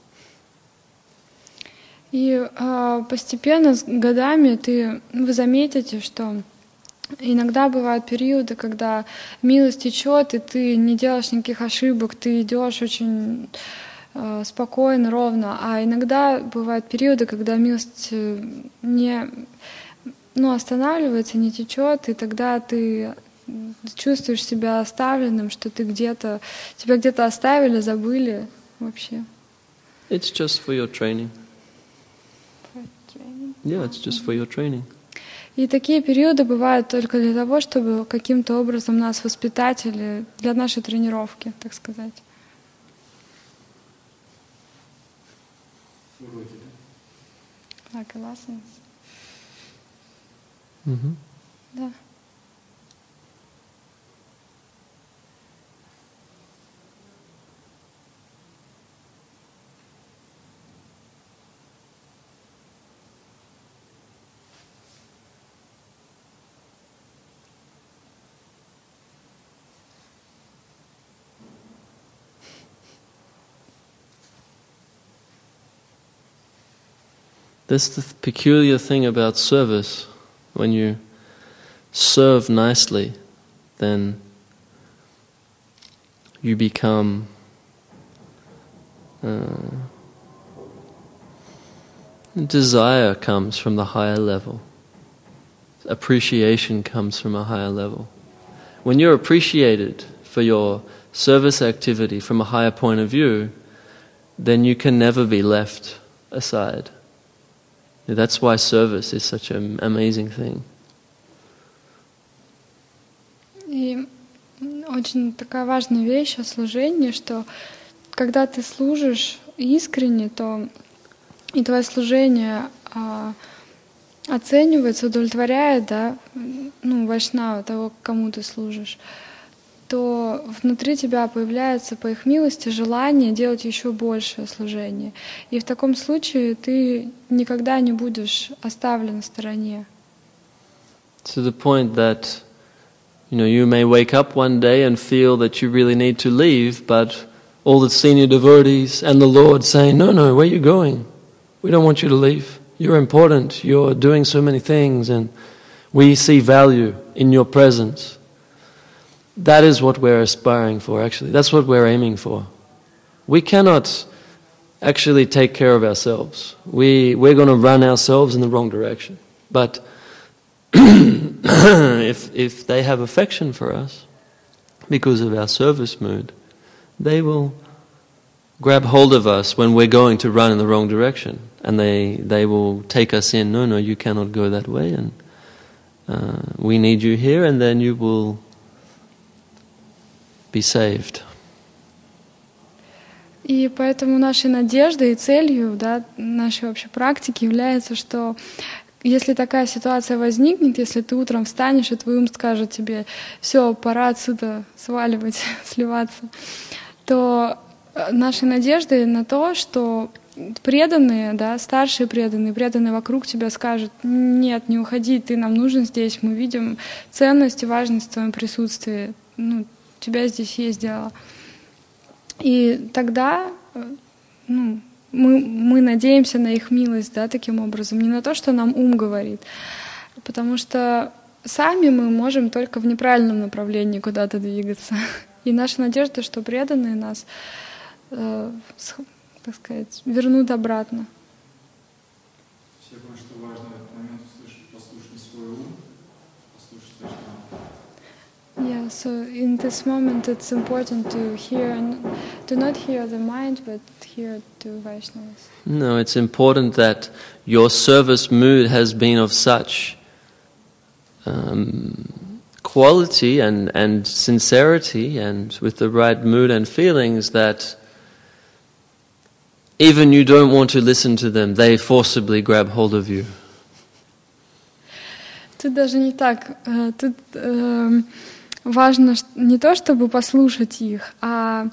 И э, постепенно, с годами, ты, вы заметите, что иногда бывают периоды, когда милость течет, и ты не делаешь никаких ошибок, ты идешь очень э, спокойно, ровно. А иногда бывают периоды, когда милость не, ну, останавливается, не течет, и тогда ты чувствуешь себя оставленным, что ты где-то, тебя где-то оставили, забыли вообще. It's just for your training. Yeah, it's just for your training. И такие периоды бывают только для того, чтобы каким-то образом нас воспитать или для нашей тренировки, так сказать. Уроки, да? Like lessons. Mm-hmm. Да. That's the peculiar thing about service. When you serve nicely, then you become uh, desire comes from the higher level. Appreciation comes from a higher level. When you're appreciated for your service activity from a higher point of view, then you can never be left aside. That's why service is such an amazing thing. И очень такая важная вещь о служении, что когда ты служишь искренне, то и твое служение а, оценивается, удовлетворяет, да, ну, вайшнава, того, кому ты служишь, то внутри тебя появляется, по их милости, желание делать еще большее служение. И в таком случае ты никогда не будешь оставлен в стороне. To the point that, you know, you may wake up one day and feel that you really need to leave, but all the senior devotees and the Lord saying, no, no, where are you going? We don't want you to leave. You're important. You're doing so many things, and we see value in your presence. That is what we're aspiring for, actually. That's what we're aiming for. We cannot actually take care of ourselves. We, we're going to run ourselves in the wrong direction. But if, if they have affection for us, because of our service mood, they will grab hold of us when we're going to run in the wrong direction. And they, they will take us in, no, no, you cannot go that way, and uh, we need you here, and then you will be saved. И поэтому нашей надеждой и целью, да, нашей общей практики является, что если такая ситуация возникнет, если ты утром встанешь, и твой ум скажет тебе, все, пора отсюда сваливать, сливаться, то нашей надеждой на то, что преданные, да, старшие преданные, преданные вокруг тебя скажут, нет, не уходи, ты нам нужен здесь, мы видим ценность и важность в твоем присутствии, ну, у тебя здесь есть дело. И тогда, ну, мы, мы надеемся на их милость, да, таким образом, не на то, что нам ум говорит, потому что сами мы можем только в неправильном направлении куда-то двигаться. И наша надежда, что преданные нас, э, так сказать, вернут обратно. Я думаю, что важно в этот момент услышать, послушать свой ум, послушать Вайшнава. Yeah, so in this moment it's important to hear, to not hear the mind, but hear to Vaishnavas. No, it's important that your service mood has been of such um, quality and, and sincerity, and with the right mood and feelings, that even you don't want to listen to them, they forcibly grab hold of you. Тут даже не так. Тут э, важно не то, чтобы послушать их, а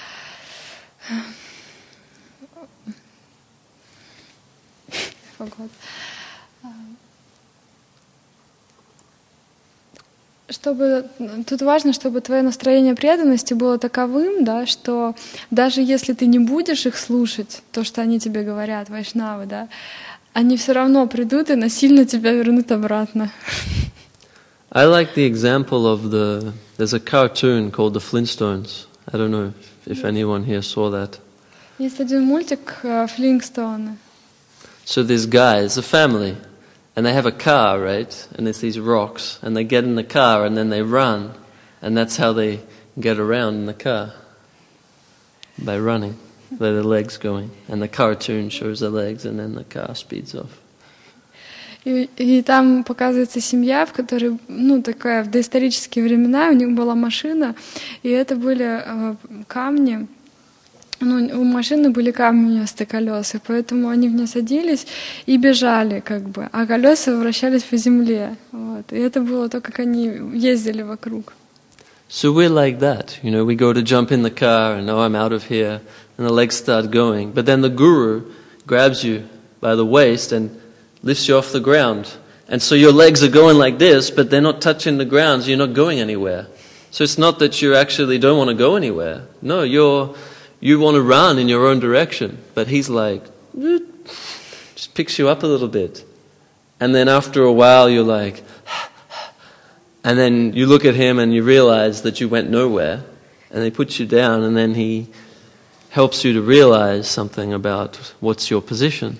чтобы тут важно, чтобы твое настроение преданности было таковым, да, что даже если ты не будешь их слушать, то, что они тебе говорят, вайшнавы, да, они все равно придут и насильно тебя вернут обратно. I like the example of the, there's a cartoon called The Flintstones. I don't know if, if anyone here saw that. Есть один мультик Флинстоуны. So this guy, it's a family, and they have a car, right? And there's these rocks, and they get in the car and then they run, and that's how they get around in the car, by running. By the legs going, and the cartoon shows the legs, and then the car speeds off. И, и там показывается семья, в которой, ну, такая в доисторические времена у них была машина, и это были э, камни. Ну, у машины были камни вместо колес, и поэтому они в нее садились и бежали, как бы, а колеса вращались по земле. Вот. И это было то, как они ездили вокруг. So we're like that, you know, we go to jump in the car and oh, I'm out of here, and the legs start going. But then the guru grabs you by the waist and lifts you off the ground. And so your legs are going like this, but they're not touching the ground, so you're not going anywhere. So it's not that you actually don't want to go anywhere. No, you're, you want to run in your own direction. But he's like, just picks you up a little bit. And then after a while you're like, and then you look at him and you realize that you went nowhere, and he puts you down, and then he helps you to realize something about what's your position.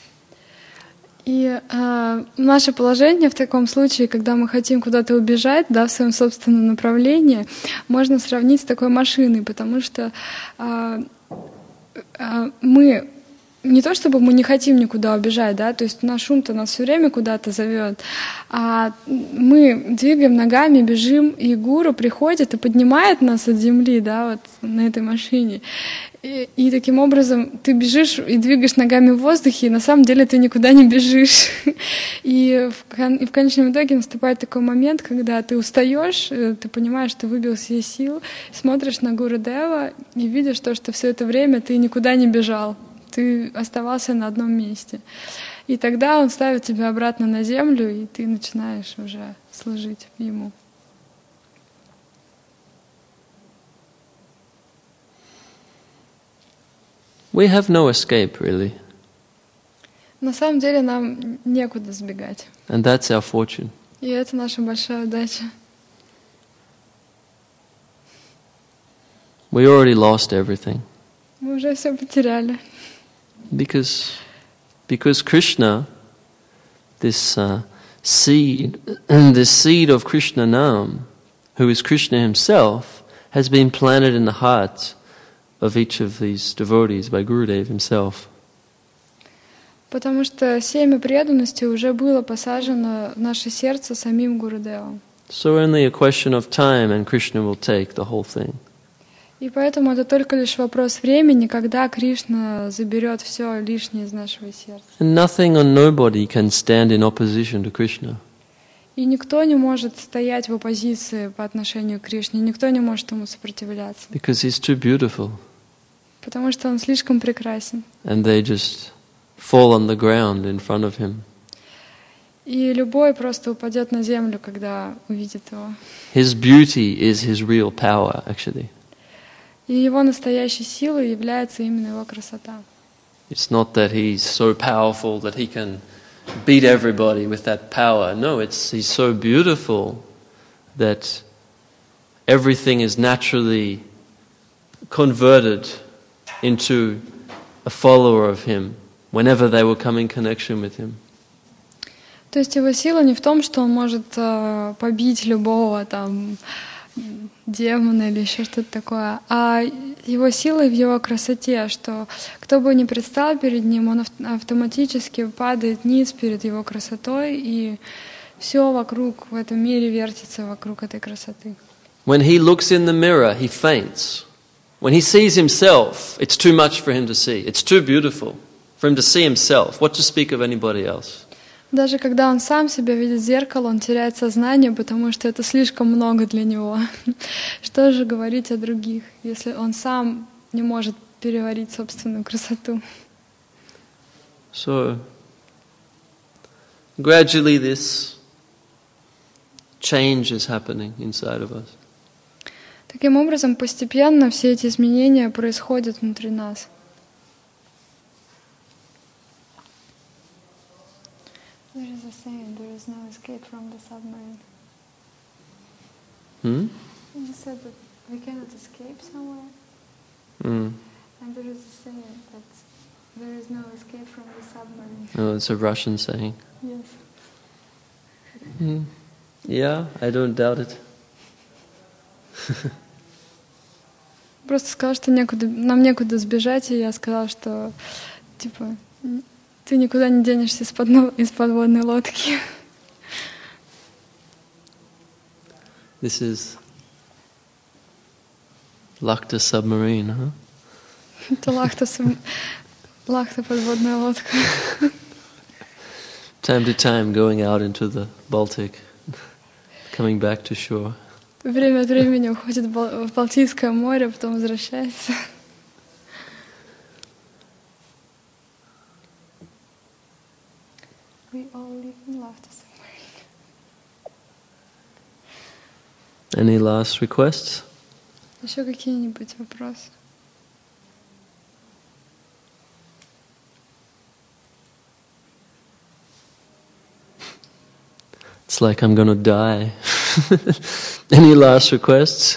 И э, наше положение в таком случае, когда мы хотим куда-то убежать, да, в своем собственном направлении, можно сравнить с такой машиной, потому что э, э, мы не то чтобы мы не хотим никуда убежать, да, то есть наш шум-то нас все время куда-то зовет, а мы двигаем ногами, бежим, и гуру приходит и поднимает нас от земли, да, вот на этой машине. И, и таким образом ты бежишь и двигаешь ногами в воздухе, и на самом деле ты никуда не бежишь. И в, кон, и в конечном итоге наступает такой момент, когда ты устаешь, ты понимаешь, что выбил все сил, смотришь на Гурудева и видишь то, что все это время ты никуда не бежал. Ты оставался на одном месте. И тогда он ставит тебя обратно на землю, и ты начинаешь уже служить ему. We have no escape, really. На самом деле нам некуда сбегать. And that's our fortune. И это наша большая удача. We already lost everything. Мы уже все потеряли. Because, because Krishna, this uh, seed, this seed of Krishna Nam, who is Krishna himself, has been planted in the hearts of each of these devotees by Gurudev himself. Потому что семя преданности уже было посажено в наше сердце самим Гурудевом. So only a question of time and Krishna will take the whole thing. И поэтому это только лишь вопрос времени, когда Кришна заберет все лишнее из нашего сердца. And nothing or nobody can stand in opposition to Krishna. И никто не может стоять в оппозиции по отношению к Кришне, никто не может ему сопротивляться. Because he's too beautiful. Потому что он слишком прекрасен. And they just fall on the ground in front of him. И любой просто упадет на землю, когда увидит его. His beauty is his real power, actually. И его настоящей силой является именно его красота. It's not that he's so powerful that he can beat everybody with that power. No, it's he's so beautiful that everything is naturally converted into a follower of him whenever they will come in connection with him. То есть его сила не в том, что он может uh, побить любого там демона или еще что-то такое, а его сила в его красоте, что кто бы ни предстал перед ним, он автоматически падает ниц перед его красотой, и все вокруг в этом мире вертится вокруг этой красоты. When he looks in the mirror, he faints. When he sees himself, it's too much for him to see. It's too beautiful for him to see himself. What to speak of anybody else? Даже когда он сам себя видит в зеркало, он теряет сознание, потому что это слишком много для него. Что же говорить о других, если он сам не может переварить собственную красоту? So, gradually this change is happening inside of us. Таким образом, постепенно все эти изменения происходят внутри нас. There is a saying, there is no escape from the submarine. Hmm? You said that we cannot escape somewhere, Mm. and there is a saying that there is no escape from the submarine. Oh, it's a Russian saying. Yes. Mm. Yeah, I don't doubt it. Просто сказал, что некуда, нам некуда сбежать, и я сказала, что типа ты никуда не денешься из-под, из подводной лодки. This is Lakta submarine, huh? Это лахта, лахта подводная лодка. Time to time going out into the Baltic, coming back to shore. Время от времени уходит в Балтийское море, потом возвращается. We all live in laughter submarine. Any last requests? Еще какие-нибудь вопросы? It's like I'm gonna die. Any last requests?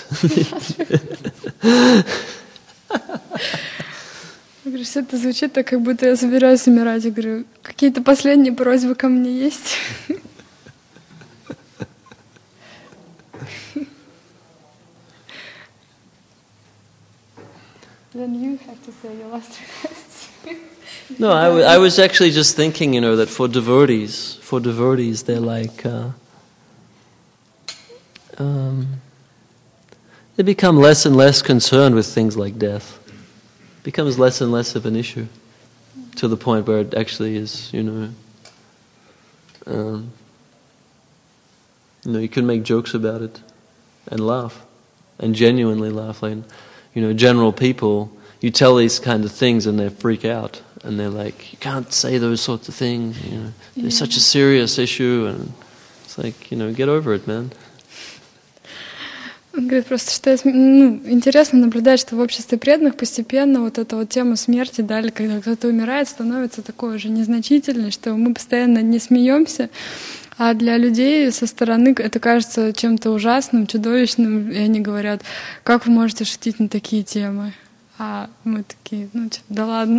Я говорю, все это звучит так, как будто я собираюсь умирать. Я говорю, какие-то последние просьбы ко мне есть? Then you have to say your last requests. No, I, w- I was actually just thinking, you know, that for devotees, for devotees, they're like, uh, um, they become less and less concerned with things like death. It becomes less and less of an issue, to the point where it actually is, you know, um, you know, you can make jokes about it and laugh, and genuinely laugh. Like, you know, general people, you tell these kind of things and they freak out. And they're like, you can't say those sorts of things, you know. It's yeah. such a serious issue, and it's like, you know, get over it, man. Он говорит просто, что ну, интересно наблюдать, что в обществе преданных постепенно вот эта вот тема смерти, да, или когда кто-то умирает, становится такой уже незначительной, что мы постоянно не смеемся, а для людей со стороны это кажется чем-то ужасным, чудовищным, и они говорят, как вы можете шутить на такие темы? А мы такие, ну, типа, да ладно.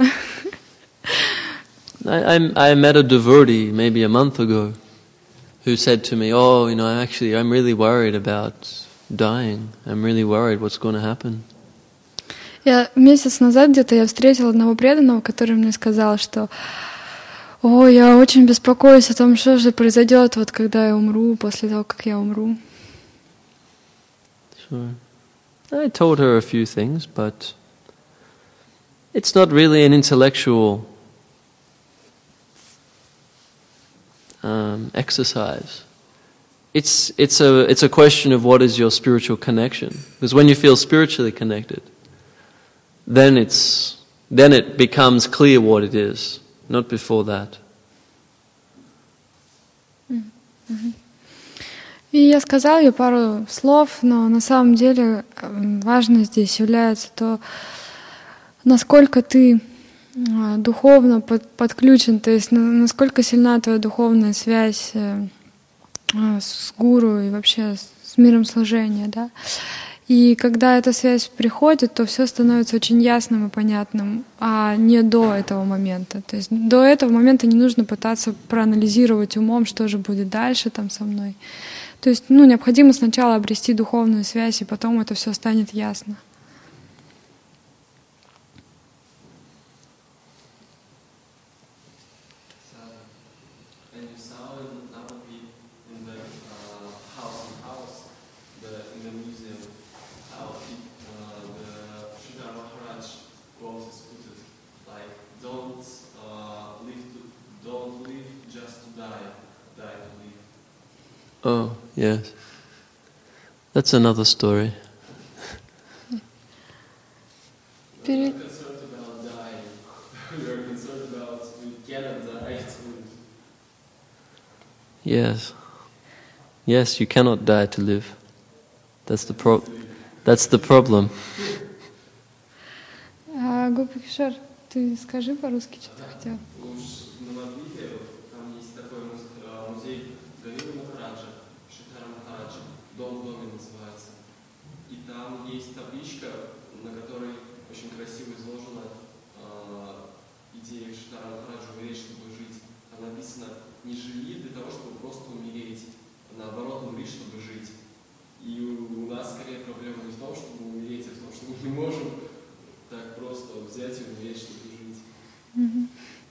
I, I, I met a devotee maybe a month ago who said to me, oh, you know, I'm actually, I'm really worried about dying. I'm really worried what's going to happen. Я месяц назад где-то я встретила одного преданного, который мне сказал, что о, я очень беспокоюсь о том, что же произойдет, вот когда я умру, после того, как я умру. Sure. I told her a few things, but it's not really an intellectual um, exercise. It's it's a it's a question of what is your spiritual connection. Because when you feel spiritually connected, then it's then it becomes clear what it is. Not before that. Mm-hmm. И я сказала ей пару слов, но на самом деле важно здесь является то, насколько ты духовно под, подключен, то есть насколько сильна твоя духовная связь с гуру и вообще с миром служения, да. И когда эта связь приходит, то все становится очень ясным и понятным, а не до этого момента. То есть до этого момента не нужно пытаться проанализировать умом, что же будет дальше там со мной. То есть, ну, необходимо сначала обрести духовную связь, и потом это все станет ясно. The Oh, yes. That's another story. Перед... Yes. Yes, you cannot die to live. That's the pro- That's the problem. А, Гопи Кишар, ты скажи по-русски, что ты хотел. На Мадхвипе там есть такой музей Говинда Махараджа, Шридхара Махараджа, Дом в доме называется. И там есть табличка, на которой очень красиво изложена э, идея Шридхара Махараджа умереть, чтобы жить. Там написано: не живи для того, чтобы просто умереть, а наоборот умри, чтобы жить. И у, у нас скорее проблема не в том, чтобы умереть, а в том, что мы не можем так просто взять и умереть, чтобы жить. Mm-hmm.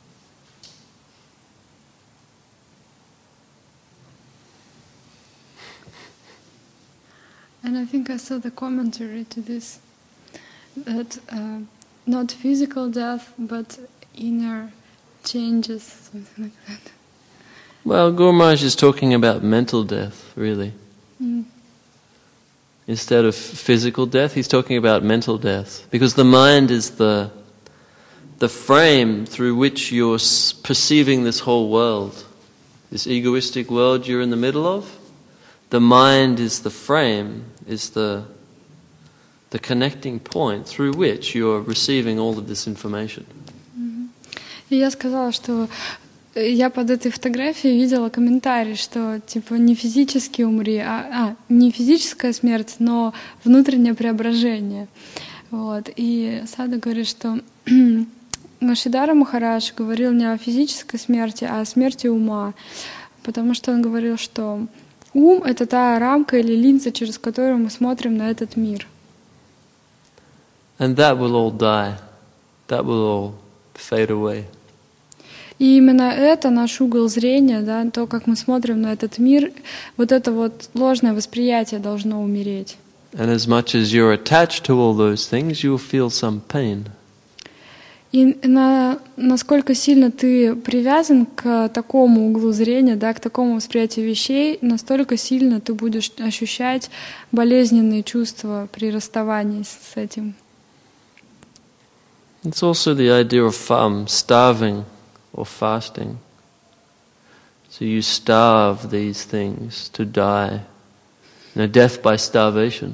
And I think I saw the commentary to this, that uh, not physical death, but inner changes, something like that. Well, Guru Maharaj is talking about mental death, really. Mm. Instead of physical death, he's talking about mental death. Because the mind is the, the frame through which you're perceiving this whole world. This egoistic world you're in the middle of. The mind is the frame, is the, the connecting point through which you're receiving all of this information. Mm-hmm. И я сказала, что я под этой фотографией видела комментарий, что типа не физически умри, а, а не физическая смерть, но внутреннее преображение. Вот. И Сада говорит, что Шридхара Махарадж говорил не о физической смерти, а о смерти ума, потому что он говорил, что ум — это та рамка или линза, через которую мы смотрим на этот мир. And that will all die. That will all fade away. И именно это наш угол зрения, да, то, как мы смотрим на этот мир, вот это вот ложное восприятие должно умереть. And as much as you're attached to all those things, you'll feel some pain. И на, насколько сильно ты привязан к такому углу зрения, да, к такому восприятию вещей, настолько сильно ты будешь ощущать болезненные чувства при расставании с этим. It's also the idea of um, starving or fasting. So you starve these things to die. You know, death by starvation.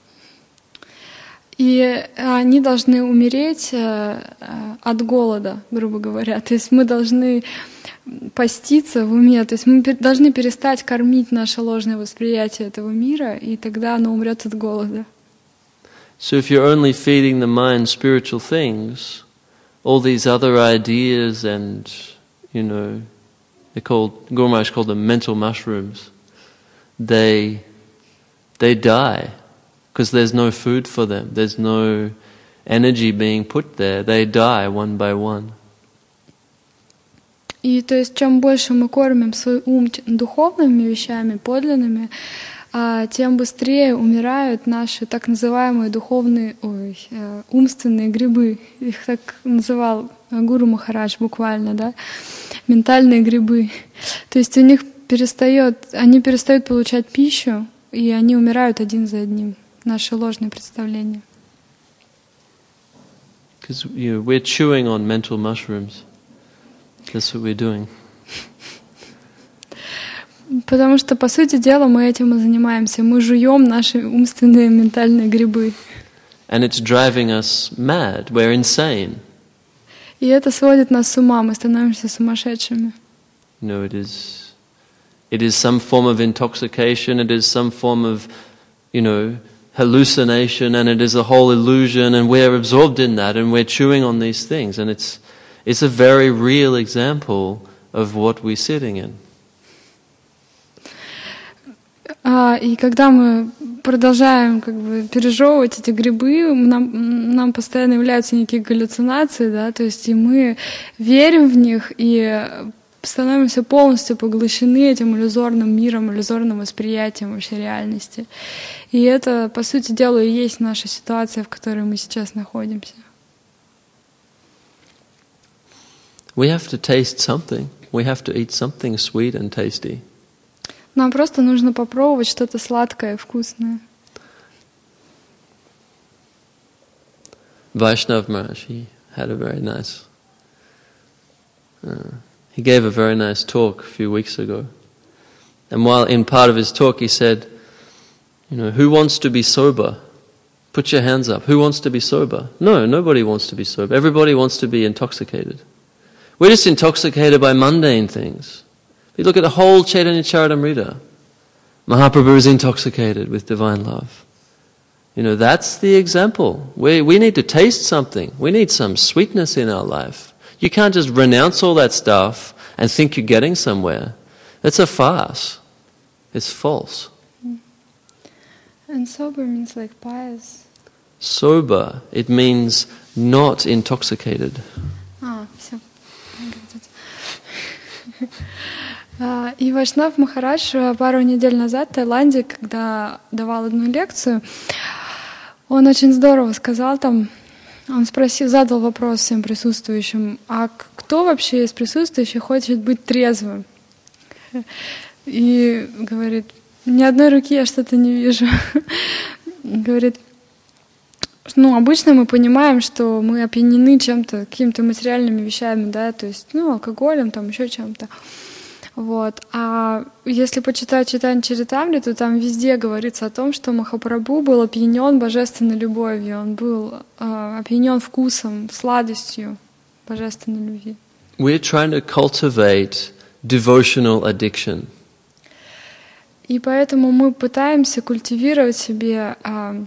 И они должны умереть от голода, грубо говоря. То есть мы должны поститься в уме, то есть мы должны перестать кормить наше ложное восприятие этого мира, и тогда оно умрет от голода. So if you're only feeding the mind spiritual things, all these other ideas and, you know, they're called, Guru Maharaj called them mental mushrooms, they, they die. Because there's no food for them, there's no energy being put there, they die one by one. И то есть чем больше мы кормим свой ум духовными вещами, подлинными, тем быстрее умирают наши так называемые духовные, ой, умственные грибы. Их так называл Гуру Махарадж буквально, да, ментальные грибы. То есть у них перестает, они перестают получать пищу, и они умирают один за одним. Наши ложные представления. Because you know, we're chewing on mental mushrooms. That's what we're doing. Потому что, по сути дела, мы этим и занимаемся. Мы жуем наши умственные ментальные грибы. And it's driving us mad. We're insane. И это сводит нас с ума. Мы становимся сумасшедшими. You know, it is, it is some form of intoxication. It is some form of, you know, hallucination, and it is a whole illusion, and we're absorbed in that, and we're chewing on these things, and it's it's a very real example of what we're sitting in. А, и когда мы продолжаем как бы пережевывать эти грибы, нам, нам постоянно являются некие галлюцинации, да, то есть и мы верим в них и становимся полностью поглощены этим иллюзорным миром, иллюзорным восприятием вообще реальности. И это, по сути дела, и есть наша ситуация, в которой мы сейчас находимся. We have to taste something. We have to eat something sweet and tasty. Нам просто нужно попробовать что-то сладкое, вкусное. Vaishnav Maharaj, he had a very nice, uh, he gave a very nice talk a few weeks ago. And while in part of his talk he said, you know, who wants to be sober? Put your hands up. Who wants to be sober? No, nobody wants to be sober. Everybody wants to be intoxicated. We're just intoxicated by mundane things. If you look at the whole Chaitanya Charitamrita, Mahaprabhu is intoxicated with divine love. You know, that's the example. We, we need to taste something. We need some sweetness in our life. You can't just renounce all that stuff and think you're getting somewhere. That's a farce. It's false. And sober means like pious. Sober, it means not intoxicated. А, все. И Вайшнав Махарадж пару недель назад в Таиланде, когда давал одну лекцию, он очень здорово сказал там, он спросил, задал вопрос всем присутствующим, а кто вообще из присутствующих хочет быть трезвым? И говорит, ни одной руки я что-то не вижу. Говорит, ну, обычно мы понимаем, что мы опьянены чем-то, какими-то материальными вещами, да, то есть, ну, алкоголем, там, еще чем-то. Вот. А если почитать Чайтанья Чаритамриту, то там везде говорится о том, что Махапрабху был опьянен божественной любовью, он был э, опьянен вкусом, сладостью божественной любви. We're trying to cultivate devotional addiction. И поэтому мы пытаемся культивировать в себе э,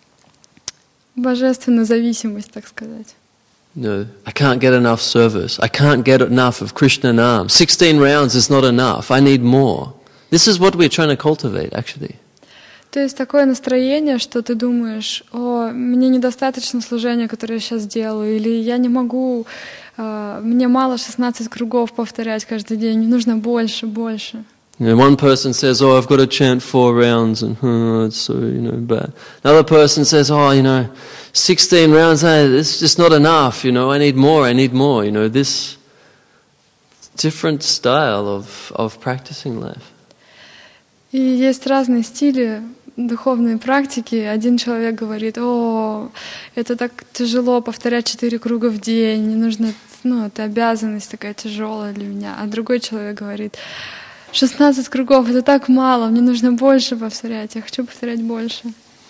божественную зависимость, так сказать. No, I can't get enough service. I can't get enough of Krishna Nam. Sixteen rounds is not enough. I need more. This is what we're trying to cultivate, actually. То есть такое настроение, что ты думаешь, о, мне недостаточно служения, которое я сейчас делаю, или я не могу, э, мне мало шестнадцать кругов повторять каждый день, мне нужно больше, больше. You know, one person says, "Oh, I've got to chant four rounds," and oh, it's so you know bad. Another person says, "Oh, you know, sixteen rounds, hey, it's just not enough. You know, I need more. I need more." You know, this different style of of practicing life. И есть разные стили духовной практики. Один человек говорит, о, это так тяжело повторять четыре круга в день, не нужно, ну, это обязанность такая тяжелая для меня. А другой человек говорит, шестнадцать кругов, это так мало, мне нужно больше повторять, я хочу повторять больше.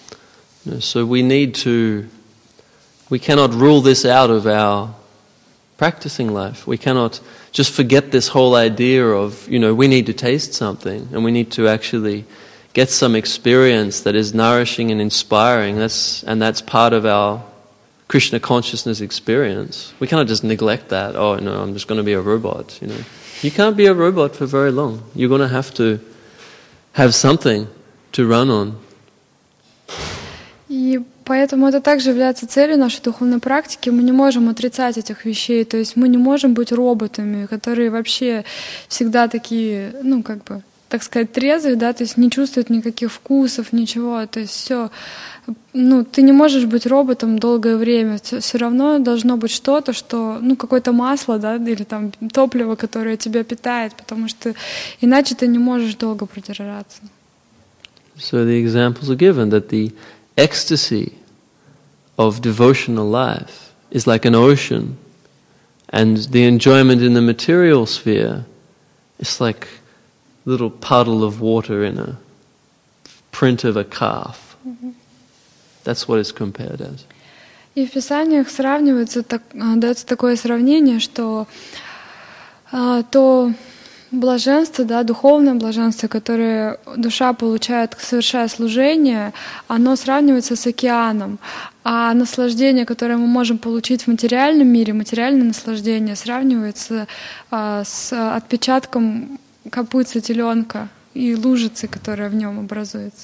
So we need to, we cannot rule this out of our practicing life. We cannot just forget this whole idea of, you know, we need to taste something and we need to actually get some experience that is nourishing and inspiring. That's, and that's part of our Krishna consciousness experience. We cannot just neglect that. Oh, no, I'm just going to be a robot, you know. You can't be a robot for very long. You're going to have to have something to run on. И поэтому это также является целью нашей духовной практики. Мы не можем отрицать этих вещей. То есть мы не можем быть роботами, которые вообще всегда такие, ну, как бы, так сказать, трезвые, да, то есть не чувствуют никаких вкусов, ничего. То есть все, ну, ты не можешь быть роботом долгое время. Все равно должно быть что-то, что, ну, какое-то масло, да, или там топливо, которое тебя питает, потому что иначе ты не можешь долго продержаться. So the examples are given that the ecstasy of devotional life is like an ocean, and the enjoyment in the material sphere is like a little puddle of water in a print of a calf. Mm-hmm. That's what it's compared as. И в Писаниях сравнивается, так, дается такое сравнение, что а, то блаженство, да, духовное блаженство, которое душа получает, совершая служение, оно сравнивается с океаном. А наслаждение, которое мы можем получить в материальном мире, материальное наслаждение, сравнивается а, с отпечатком копытца теленка и лужицы, которая в нем образуется.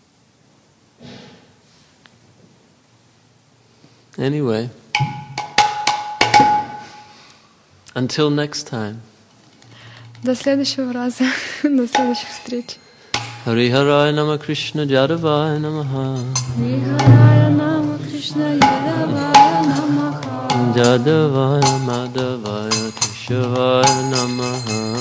Anyway, until next time. До следующего раза, до следующих встреч. Hariharaya Nama Krishna Jadavaya Namaha. Hariharaya Nama Krishna Jadavaya Namaha. Jadavaya Madhavaya Keshavaya Namaha.